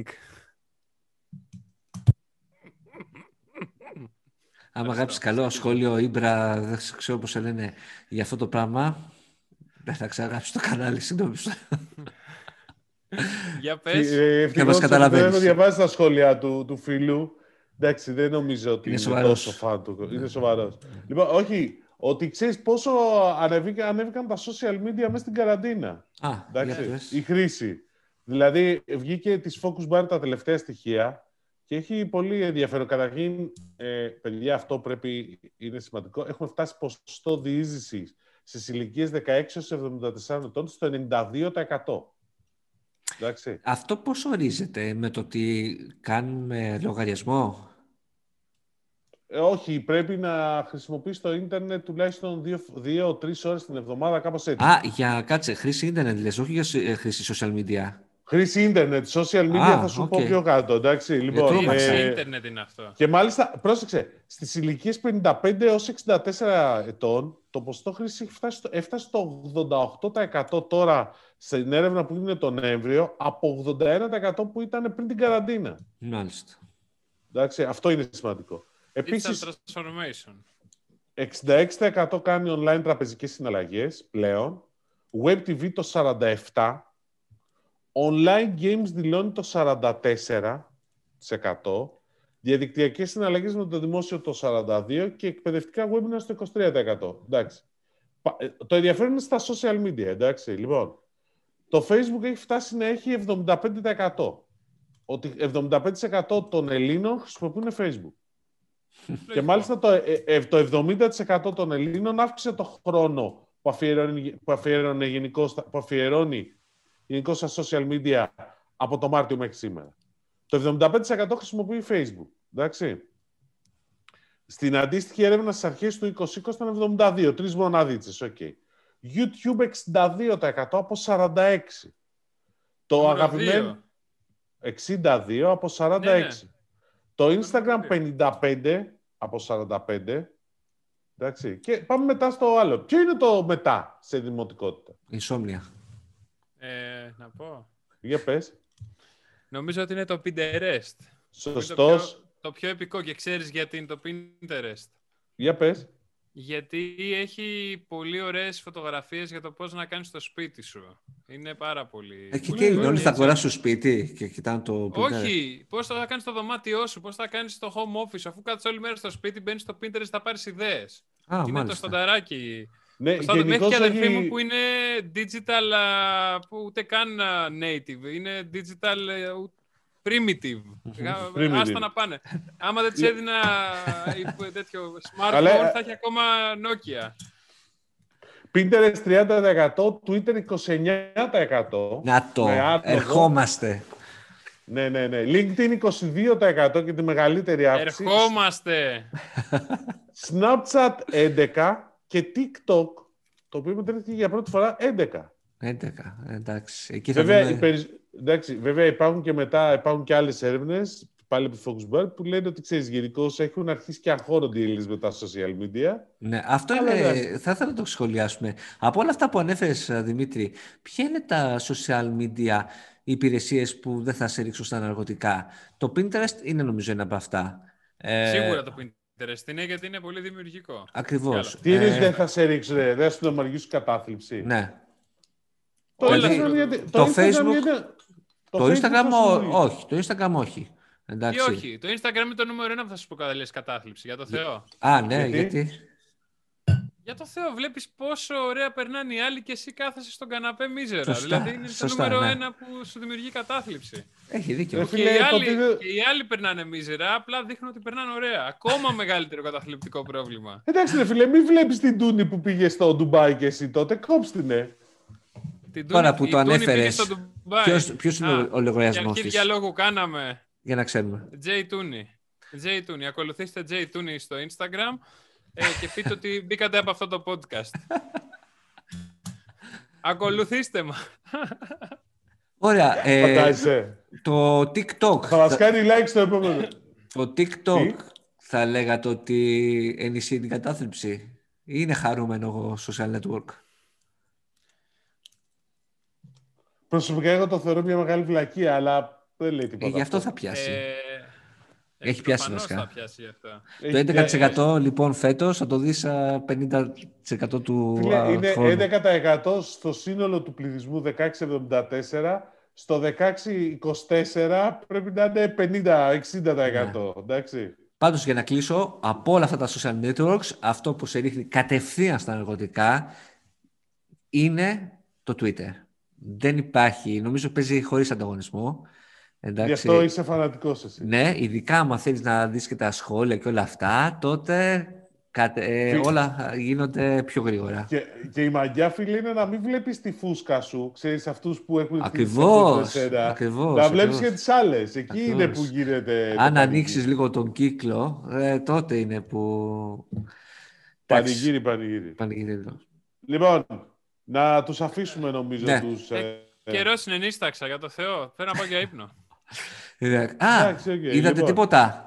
Άμα γράψεις καλό σχόλιο Ήμπρα, δεν ξέρω πώς σε λένε για αυτό το πράγμα, δεν θα ξαναγράψεις το κανάλι, συγγνώμη. Για πες. Και μας καταλαβαίνεις. Δεν έχω διαβάσει τα σχόλια του, του φίλου. Εντάξει, δεν νομίζω ότι είναι, είναι τόσο φαν του. Είναι σοβαρός. Λοιπόν, όχι, ότι ξέρεις πόσο ανέβηκαν, ανέβηκαν τα social media μέσα στην καραντίνα. Α, εντάξει, η χρήση. Δηλαδή, βγήκε της Focus Bar τα τελευταία στοιχεία και έχει πολύ ενδιαφέρον. Καταρχήν, ε, παιδιά, αυτό πρέπει, είναι σημαντικό. Έχουμε φτάσει ποσοστό διείσδυσης στις ηλικίες δεκαέξι έως εβδομήντα τέσσερα ετών στο ενενήντα δύο τοις εκατό. Εντάξει. Αυτό πώς ορίζεται, με το ότι κάνουμε λογαριασμό? Ε, όχι, πρέπει να χρησιμοποιείς το ίντερνετ τουλάχιστον δύο τρεις ώρες την εβδομάδα, κάπως έτσι. Α, για κάτσε, χρήση ίντερνετ λες, όχι για χρήση social media. Χρήση ίντερνετ, social media Α, θα σου okay. πω πιο κάτω, εντάξει. Λοιπόν, ε, ίντερνετ είναι αυτό. Και μάλιστα, πρόσεξε, στις ηλικίες πενήντα πέντε έως εξήντα τέσσερα ετών, το ποσοστό χρήση έφτασε στο ογδόντα οκτώ τοις εκατό τώρα στην έρευνα που είναι τον Νοέμβριο, από ογδόντα ένα τοις εκατό που ήταν πριν την καραντίνα. Μάλιστα. Εντάξει, αυτό είναι σημαντικό. Επίσης, transformation. εξήντα έξι τοις εκατό κάνει online τραπεζικές συναλλαγές πλέον, Web τι βι το σαράντα επτά τοις εκατό, online games δηλώνει το σαράντα τέσσερα τοις εκατό, διαδικτυακές συναλλαγές με το δημόσιο το σαράντα δύο τοις εκατό και εκπαιδευτικά webinar στο είκοσι τρία τοις εκατό. Εντάξει. Το ενδιαφέρον είναι στα social media, εντάξει. Λοιπόν, το Facebook έχει φτάσει να έχει εβδομήντα πέντε τοις εκατό. Ότι εβδομήντα πέντε τοις εκατό των Ελλήνων χρησιμοποιούν Facebook. Και μάλιστα το, ε, το εβδομήντα τοις εκατό των Ελλήνων αύξησε το χρόνο που αφιερώνει, που αφιερώνει, γενικώς, που αφιερώνει γενικώς στα social media από το Μάρτιο μέχρι σήμερα. Το εβδομήντα πέντε τοις εκατό χρησιμοποιεί Facebook. Εντάξει. Στην αντίστοιχη έρευνα στις αρχές του είκοσι είκοσι ήταν εβδομήντα δύο, τρεις μοναδίτσες. Okay. YouTube εξήντα δύο τοις εκατό από σαράντα έξι. Το αγαπημένο εξήντα δύο από σαράντα έξι. Ναι, ναι. Το Instagram πενήντα πέντε από σαράντα πέντε. Εντάξει. Και πάμε μετά στο άλλο. Ποιο είναι το μετά σε δημοτικότητα? Insomnia. Ε, να πω. Για πες. Νομίζω ότι είναι το Pinterest. Σωστός. Το πιο, το πιο επικό, και ξέρεις γιατί είναι το Pinterest? Για πες. Γιατί έχει πολύ ωραίες φωτογραφίες για το πώς να κάνεις το σπίτι σου. Είναι πάρα πολύ... Ε, και τι έγινε, όλοι θα αγοράσουν σπίτι και κοιτάνε το Pinterest? Όχι, πώς θα κάνεις το δωμάτιό σου, πώς θα κάνεις το home office. Αφού κάτσεις όλη μέρα στο σπίτι, μπαίνεις στο Pinterest, θα πάρεις ιδέες. Α, είναι μάλιστα. το στανταράκι. Ναι, Μέχρι και αδερφή έχει... μου που είναι digital, που ούτε καν native, είναι digital primitive. primitive. Άστα να πάνε. Άμα δεν της έδινα τέτοιο smartphone, θα έχει ακόμα Nokia. Pinterest τριάντα τοις εκατό, Twitter είκοσι εννέα τοις εκατό. Να το, ερχόμαστε. Ναι, ναι, ναι. LinkedIn είκοσι δύο τοις εκατό και τη μεγαλύτερη αύξηση. Ερχόμαστε. Snapchat έντεκα και TikTok, το οποίο μετρήθηκε για πρώτη φορά έντεκα. έντεκα, εντάξει. Εκεί θα βέβαια, δούμε... περι... εντάξει, βέβαια υπάρχουν και μετά υπάρχουν και άλλες έρευνες, πάλι από το Foxberg, που λένε ότι ξέρεις, γενικώς έχουν αρχίσει και αγχώνονται οι Έλληνες με τα social media. Ναι, αυτό Αλλά, είναι, ναι. θα ήθελα να το σχολιάσουμε. Από όλα αυτά που ανέφερες, Δημήτρη, ποια είναι τα social media υπηρεσίες που δεν θα σε ρίξουν στα ναρκωτικά? Το Pinterest είναι νομίζω ένα από αυτά. Σίγουρα το Pinterest είναι, γιατί είναι πολύ δημιουργικό. Ακριβώς. Τι είναι ε... δεν θα σε ρίξουν, ρε, δεν θα σου δημιουργήσουν κατάθλιψη. Ναι. Το Όλα Instagram, το- γιατί, το Instagram Facebook, γιατί, το, το Instagram θα σου- όχι, το Instagram όχι. Εντάξει. Ή όχι. Το Instagram είναι το νούμερο ένα που θα σου προκαλέσει κατάθλιψη. Για το Θεό. Α, ναι, Γιατί? γιατί... Για το Θεό, βλέπεις πόσο ωραία περνάνε οι άλλοι και εσύ κάθεσαι στον καναπέ μίζερα. Σωστά, Δηλαδή είναι σωστά, το νούμερο ναι. ένα που σου δημιουργεί κατάθλιψη. Έχει δίκιο. Ρε Και, φίλε, οι άλλοι, υποτίθεται- και οι άλλοι περνάνε μίζερα, απλά δείχνουν ότι περνάνε ωραία. Ακόμα μεγαλύτερο καταθλιπτικό πρόβλημα. Εντάξει, ρε φίλε, μην βλέπεις την Τούνη που πήγε στο Ντουμπάι και εσύ τότε, κόψτηνε. Την Τώρα Τούνη- που η το Τούνη ανέφερες, πήγε στο Ντουμπάι. ποιος- ποιος είναι Α, ο- ο λογαριασμός για της? αρχή διαλόγου κάναμε. Για να ξέρουμε. J Tooney. J Tooney. Ακολουθήστε J Tooney στο Instagram ε, και πείτε ότι μπήκατε από αυτό το podcast. Ακολουθήστε μα. Ωραία. Ε, Φαντάζεσαι. το TikTok. Θα μας κάνει like στο επόμενο. Το TikTok θα λέγατε ότι ενισχύει την κατάθλιψη ή είναι χαρούμενο social network? Προσωπικά εγώ το θεωρώ μια μεγάλη βλακεία, αλλά δεν λέει Ε, τίποτα. γι' αυτό αυτό. θα πιάσει. Ε, Έχει πιάσει προφανώς βασικά. θα πιάσει αυτό. Το Έχει έντεκα τοις εκατό πια- λοιπόν φέτος θα το δεις α, πενήντα τοις εκατό του Φίλε, α, είναι χρόνου. έντεκα τοις εκατό στο σύνολο του πληθυσμού δεκαέξι εβδομήντα τέσσερα. Στο δεκαέξι είκοσι τέσσερα πρέπει να είναι πενήντα με εξήντα τοις εκατό. Εντάξει. Πάντως, για να κλείσω, από όλα αυτά τα social networks, αυτό που σε ρίχνει κατευθείαν στα ναρκωτικά είναι το Twitter. Δεν υπάρχει, νομίζω παίζει χωρίς ανταγωνισμό. Εντάξει. Γι' αυτό είσαι φανατικός εσύ. Ναι, ειδικά άμα θέλεις να δεις και τα σχόλια και όλα αυτά, τότε κατε, ε, Φι- όλα γίνονται πιο γρήγορα. Και, και η μαγιά, φίλε, είναι να μην βλέπεις τη φούσκα σου. Ξέρεις, αυτούς που έχουν Ακριβώς, την εσένα. ακριβώς, Να βλέπεις ακριβώς. και τις άλλες. Εκεί Ακριβώς. είναι που γίνεται. το Αν πανηγύρι. ανοίξεις λίγο τον κύκλο, ε, τότε είναι που... Πανηγύρι, πανηγύρι. Πανηγύρι. Λοιπόν, να τους αφήσουμε νομίζω Ναι. τους... Ε, ε, ε, Καιρός είναι νύσταξα, για το Θεό. Θέλω να πάω για ύπνο. Ε, Α, Εντάξει, οκ, είδατε λοιπόν. τίποτα?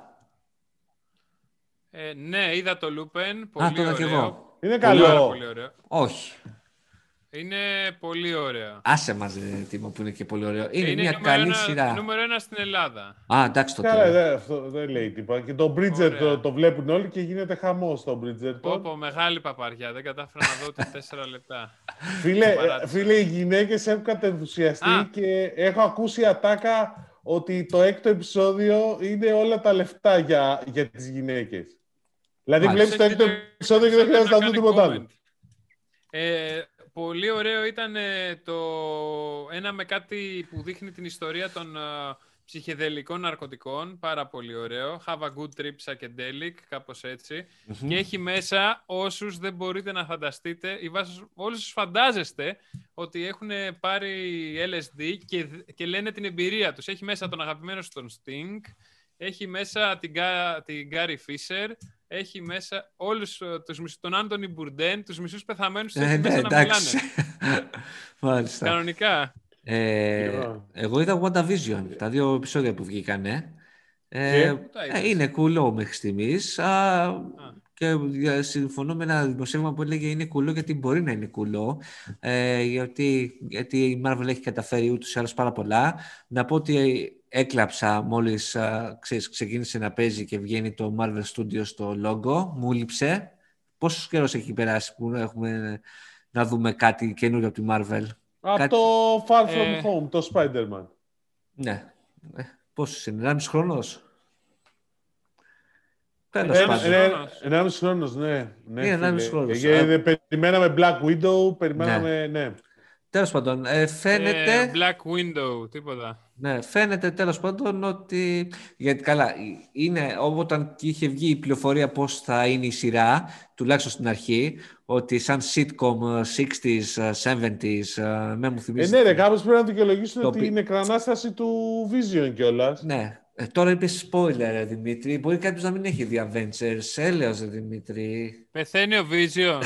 Ε, ναι, είδα το Lupin. Πολύ το είδα ωραίο. κι εγώ. Είναι Πάρα καλό. πολύ ωραίο. Όχι. Είναι πολύ ωραίο. Άσε μας, ρε, Τίμο, που είναι και πολύ ωραίο. Είναι, μια νούμερο καλή ένα, σειρά. νούμερο ένα στην Ελλάδα. Α, εντάξει τότε. Καλά, δε, αυτό δεν λέει τίποτα. Και το Bridgerton Ωραία. το, το βλέπουν όλοι και γίνεται χαμός στο Πω, Bridgerton. πω, μεγάλη παπαριά. Δεν κατάφερα να δω ούτε τέσσερα λεπτά. Φίλε, παράτησα. φίλε, οι γυναίκες έχουν κατενθουσιαστεί Α. και έχω ακούσει ατάκα ότι το έκτο επεισόδιο είναι όλα τα λεφτά για, για τις γυναίκες. Δηλαδή Μάλιστα. βλέπεις το έκτο επεισόδιο και δεν χρειάζεται να δουν κάνει τίποτα comment. άλλο. Ε, πολύ ωραίο ήταν ε, το ένα με κάτι που δείχνει την ιστορία των ε, ψυχεδελικών ναρκωτικών. Πάρα πολύ ωραίο. Have a good trip psychedelic, κάπως έτσι. Μμμ. Και έχει μέσα όσους δεν μπορείτε να φανταστείτε ή βάσος, όλους τους φαντάζεστε ότι έχουν πάρει ελ ες ντι και, και λένε την εμπειρία τους. Έχει μέσα τον αγαπημένο σου τον Sting, έχει μέσα την, Κα- την Gary Fisher, έχει μέσα όλους ε, τους μισούς, τον Άντωνι Μπουρντέν, τους μισούς πεθαμένους τους Ε, έχει ναι, μέσα να εντάξει. μιλάνε. Μάλιστα. Κανονικά. Ε, Λοιπόν. εγώ είδα WandaVision, τα δύο επεισόδια που βγήκανε. Ε, Και? Πού τα είδες? ε, είναι κουλό μέχρι στιγμής. Α, και ε, συμφωνώ με ένα δημοσίευμα που έλεγε είναι κουλό γιατί μπορεί να είναι κουλό. Ε, γιατί, γιατί η Marvel έχει καταφέρει ούτως ή άλλως πάρα πολλά. Να πω ότι έκλαψα μόλις α, ξέρεις, ξεκίνησε να παίζει και βγαίνει το Marvel Studios στο logo. Μου λείψε. Πόσος καιρός έχει περάσει που έχουμε να δούμε κάτι καινούριο από τη Marvel? Από Κάτι- το Far From Ε. Home, το Spider-Man. Ναι. Ε, πόσος είναι, ενάμιση χρόνος. Τέλος Ένα- πάντων. ένα- Ένα- χρόνος. Ενάμιση χρόνος, ναι. ναι Είναι ενάμιση φίλε. χρόνος. Ε, Α. ε, Περιμέναμε Black Widow, περιμέναμε, ναι. Τέλος πάντων, ε, φαίνεται... Ε, Black Window, τίποτα. Ναι, φαίνεται τέλος πάντων ότι... Γιατί καλά, είναι όταν είχε βγει η πληροφορία πώς θα είναι η σειρά, τουλάχιστον στην αρχή, ότι σαν sitcom εξήντα, εβδομήντα, με μου θυμίζει... Ε, ναι ρε, κάπως πρέπει να δικαιολογήσουν το... την εκρανάσταση του Vision κιόλας. Ναι. Ε, τώρα είπες spoiler, ρε, Δημήτρη. Μπορεί κάποιος να μην έχει δει Avengers. Έλεος, ρε, Δημήτρη. Πεθαίνει ο Vision.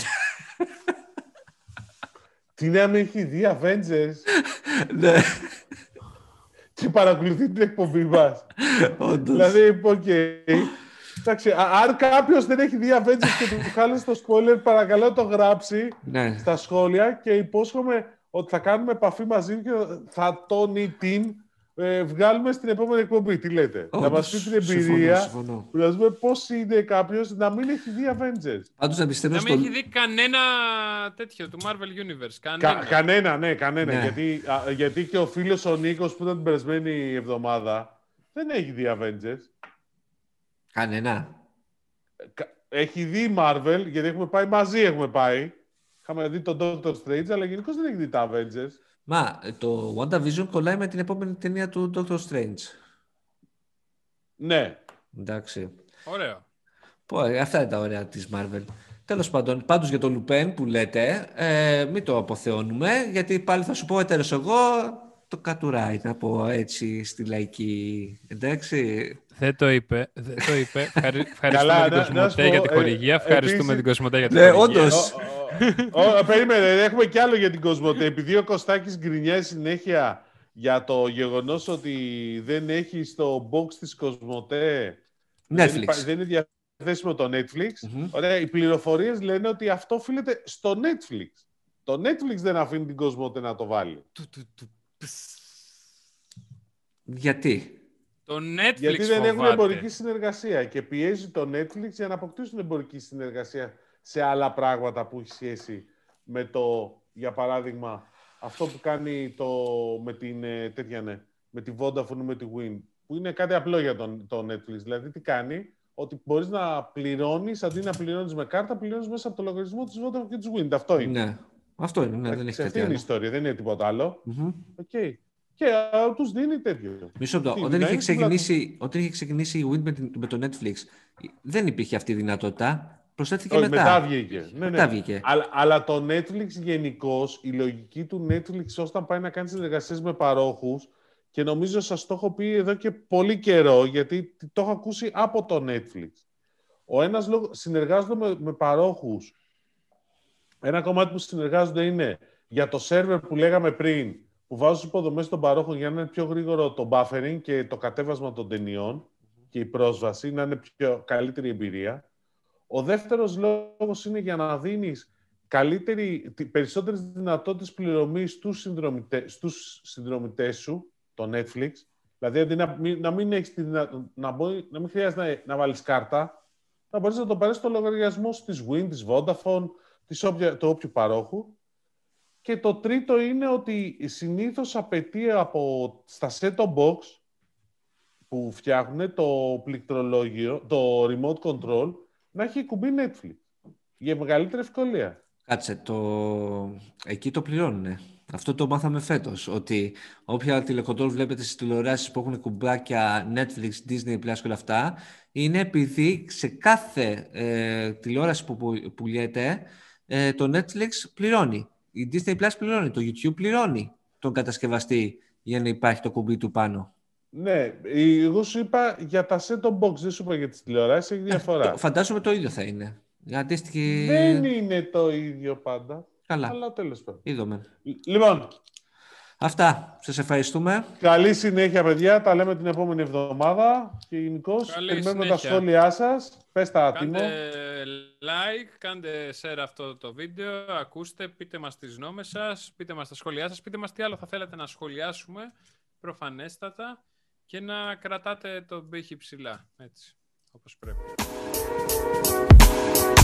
Τι να μην έχει δει Avengers. Ναι. Και παρακολουθεί την εκπομπή μας. Όντως. Δηλαδή, οκ. Εντάξει, αν κάποιος δεν έχει δει Avengers και του χάλεσε το spoiler, παρακαλώ το γράψει Ναι. στα σχόλια και υπόσχομαι ότι θα κάνουμε επαφή μαζί και θα τον ή την ε, βγάλουμε στην επόμενη εκπομπή. Τι λέτε? Όντως, να μας πει την εμπειρία, συμφωνώ, συμφωνώ. που να δούμε πώς είναι κάποιος να μην έχει δει Avengers. Πάντως να πιστεύω Να μην στο... έχει δει κανένα τέτοιο του Marvel Universe. Κανένα. Κα, κανένα, ναι, κανένα. Ναι. Γιατί, α, γιατί και ο φίλος ο Νίκος που ήταν την περασμένη εβδομάδα δεν έχει δει Avengers. Κανένα. Έχει δει Marvel, γιατί έχουμε πάει μαζί, έχουμε πάει. Είχαμε δει τον Doctor Strange, αλλά γενικώς δεν έχει δει τα Avengers. Μα το WandaVision κολλάει με την επόμενη ταινία του Doctor Strange. Ναι. Εντάξει. Ωραίο. Πω, αυτά είναι τα ωραία της Marvel. Τέλος πάντων, πάντως για το Lupin που λέτε, ε, μην το αποθεώνουμε, γιατί πάλι θα σου πω έτερος εγώ, το κατουράει, να πω έτσι στη λαϊκή, εντάξει. Δεν το είπε. Δεν το είπε. Ευχαρι... Ευχαριστούμε Καλά, την να- να Κοσμοτέ σου για πω, την ε, χορηγία. Ευχαριστούμε επίσης- την Κοσμοτέ για την Ναι, χορηγία. όντως. Ω, ω, ω, περίμενε, έχουμε κι άλλο για την Κοσμοτέ. Επειδή ο Κωστάκης γκρινιάζει συνέχεια για το γεγονός ότι δεν έχει στο box της Κοσμοτέ, δεν, Netflix. υπά- δεν είναι διαθέσιμο το Netflix. Μμμ. Ωραία, οι πληροφορίες λένε ότι αυτό οφείλεται στο Netflix. Το Netflix δεν αφήνει την Κοσμοτέ να το βάλει. Του, του, του, πσ. Γιατί. Το Netflix Γιατί δεν έχουν φοβάται. εμπορική συνεργασία και πιέζει το Netflix για να αποκτήσουν εμπορική συνεργασία σε άλλα πράγματα που έχει σχέση με το, για παράδειγμα, αυτό που κάνει το, με την ε, τέτοια, ναι, με τη Vodafone ή με τη Win, που είναι κάτι απλό για τον, το Netflix. Δηλαδή, τι κάνει, ότι μπορείς να πληρώνεις, αντί να πληρώνεις με κάρτα, πληρώνεις μέσα από το λογαριασμό της Vodafone και της Win. Αυτό είναι. Ναι. Αυτό είναι, ναι, δεν έχει Σε αυτή κάτι είναι η άλλο. ιστορία, δεν είναι τίποτα άλλο. Μμμ. Okay. Και α, τους δίνει τέτοιο. Μισό λεπτό. Τι, Όταν να είχε, είναι στην ξεκινήσει, όταν είχε ξεκινήσει η Win με, την- με το Netflix, δεν υπήρχε αυτή η δυνατότητα. Προσθέθηκε Όχι, μετά. μετά βγήκε. Ναι, ναι. Μετά βγήκε. Αλλά, αλλά το Netflix γενικώς, η λογική του Netflix όταν πάει να κάνει συνεργασίες με παρόχους, και νομίζω σας το έχω πει εδώ και πολύ καιρό, γιατί το έχω ακούσει από το Netflix. Ο ένας λόγος, συνεργάζονται με, με παρόχους. Ένα κομμάτι που συνεργάζονται είναι για το σερβερ που λέγαμε πριν, που βάζουν στις υποδομές των παρόχων για να είναι πιο γρήγορο το buffering και το κατέβασμα των ταινιών και η πρόσβαση, να είναι πιο καλύτερη εμπειρία. Ο δεύτερος λόγος είναι για να δίνεις καλύτερη, περισσότερες δυνατότητες πληρωμής στους συνδρομητές, στους συνδρομητές σου, το Netflix. Δηλαδή, αντί να μην, να μην, έχεις τη δυνα... να, μπορεί, να μην χρειάζεται να, να βάλεις κάρτα, να μπορείς να το πάρεις στο λογαριασμό σου της Win, της Vodafone, της όποια, του όποιου παρόχου. Και το τρίτο είναι ότι συνήθως απαιτεί από στα set-top box που φτιάχνουν το πληκτρολόγιο, το remote control, να έχει κουμπί Netflix για μεγαλύτερη ευκολία. Κάτσε, το... εκεί το πληρώνουνε. Αυτό το μάθαμε φέτος, ότι όποια τηλεκοντρόλ βλέπετε στις τηλεοράσεις που έχουν κουμπάκια Netflix, Disney Plus και όλα αυτά, είναι επειδή σε κάθε ε, τηλεόραση που πουλιέται, ε, το Netflix πληρώνει. Η Disney Plus πληρώνει, το YouTube πληρώνει τον κατασκευαστή για να υπάρχει το κουμπί του πάνω. Ναι, εγώ σου είπα για τα set-top box, δεν σου είπα για τις τηλεοράσεις, έχει διαφορά. Ε, φαντάζομαι το ίδιο θα είναι. Αντίστοιχη... Δεν είναι το ίδιο πάντα. Καλά. Αλλά τέλος πάντων. Είδαμε. Λοιπόν, αυτά. Σας ευχαριστούμε. καλή συνέχεια, παιδιά. Τα λέμε την επόμενη εβδομάδα. Και γενικώς περιμένουμε τα σχόλιά σας. Πες τα, Τίμο. Κάντε like, κάντε share αυτό το βίντεο, ακούστε, πείτε μας τις γνώμες σας, πείτε μας τα σχόλιά σας, πείτε μας τι άλλο θα θέλατε να σχολιάσουμε, προφανέστατα, και να κρατάτε τον πύχη ψηλά, έτσι, όπως πρέπει.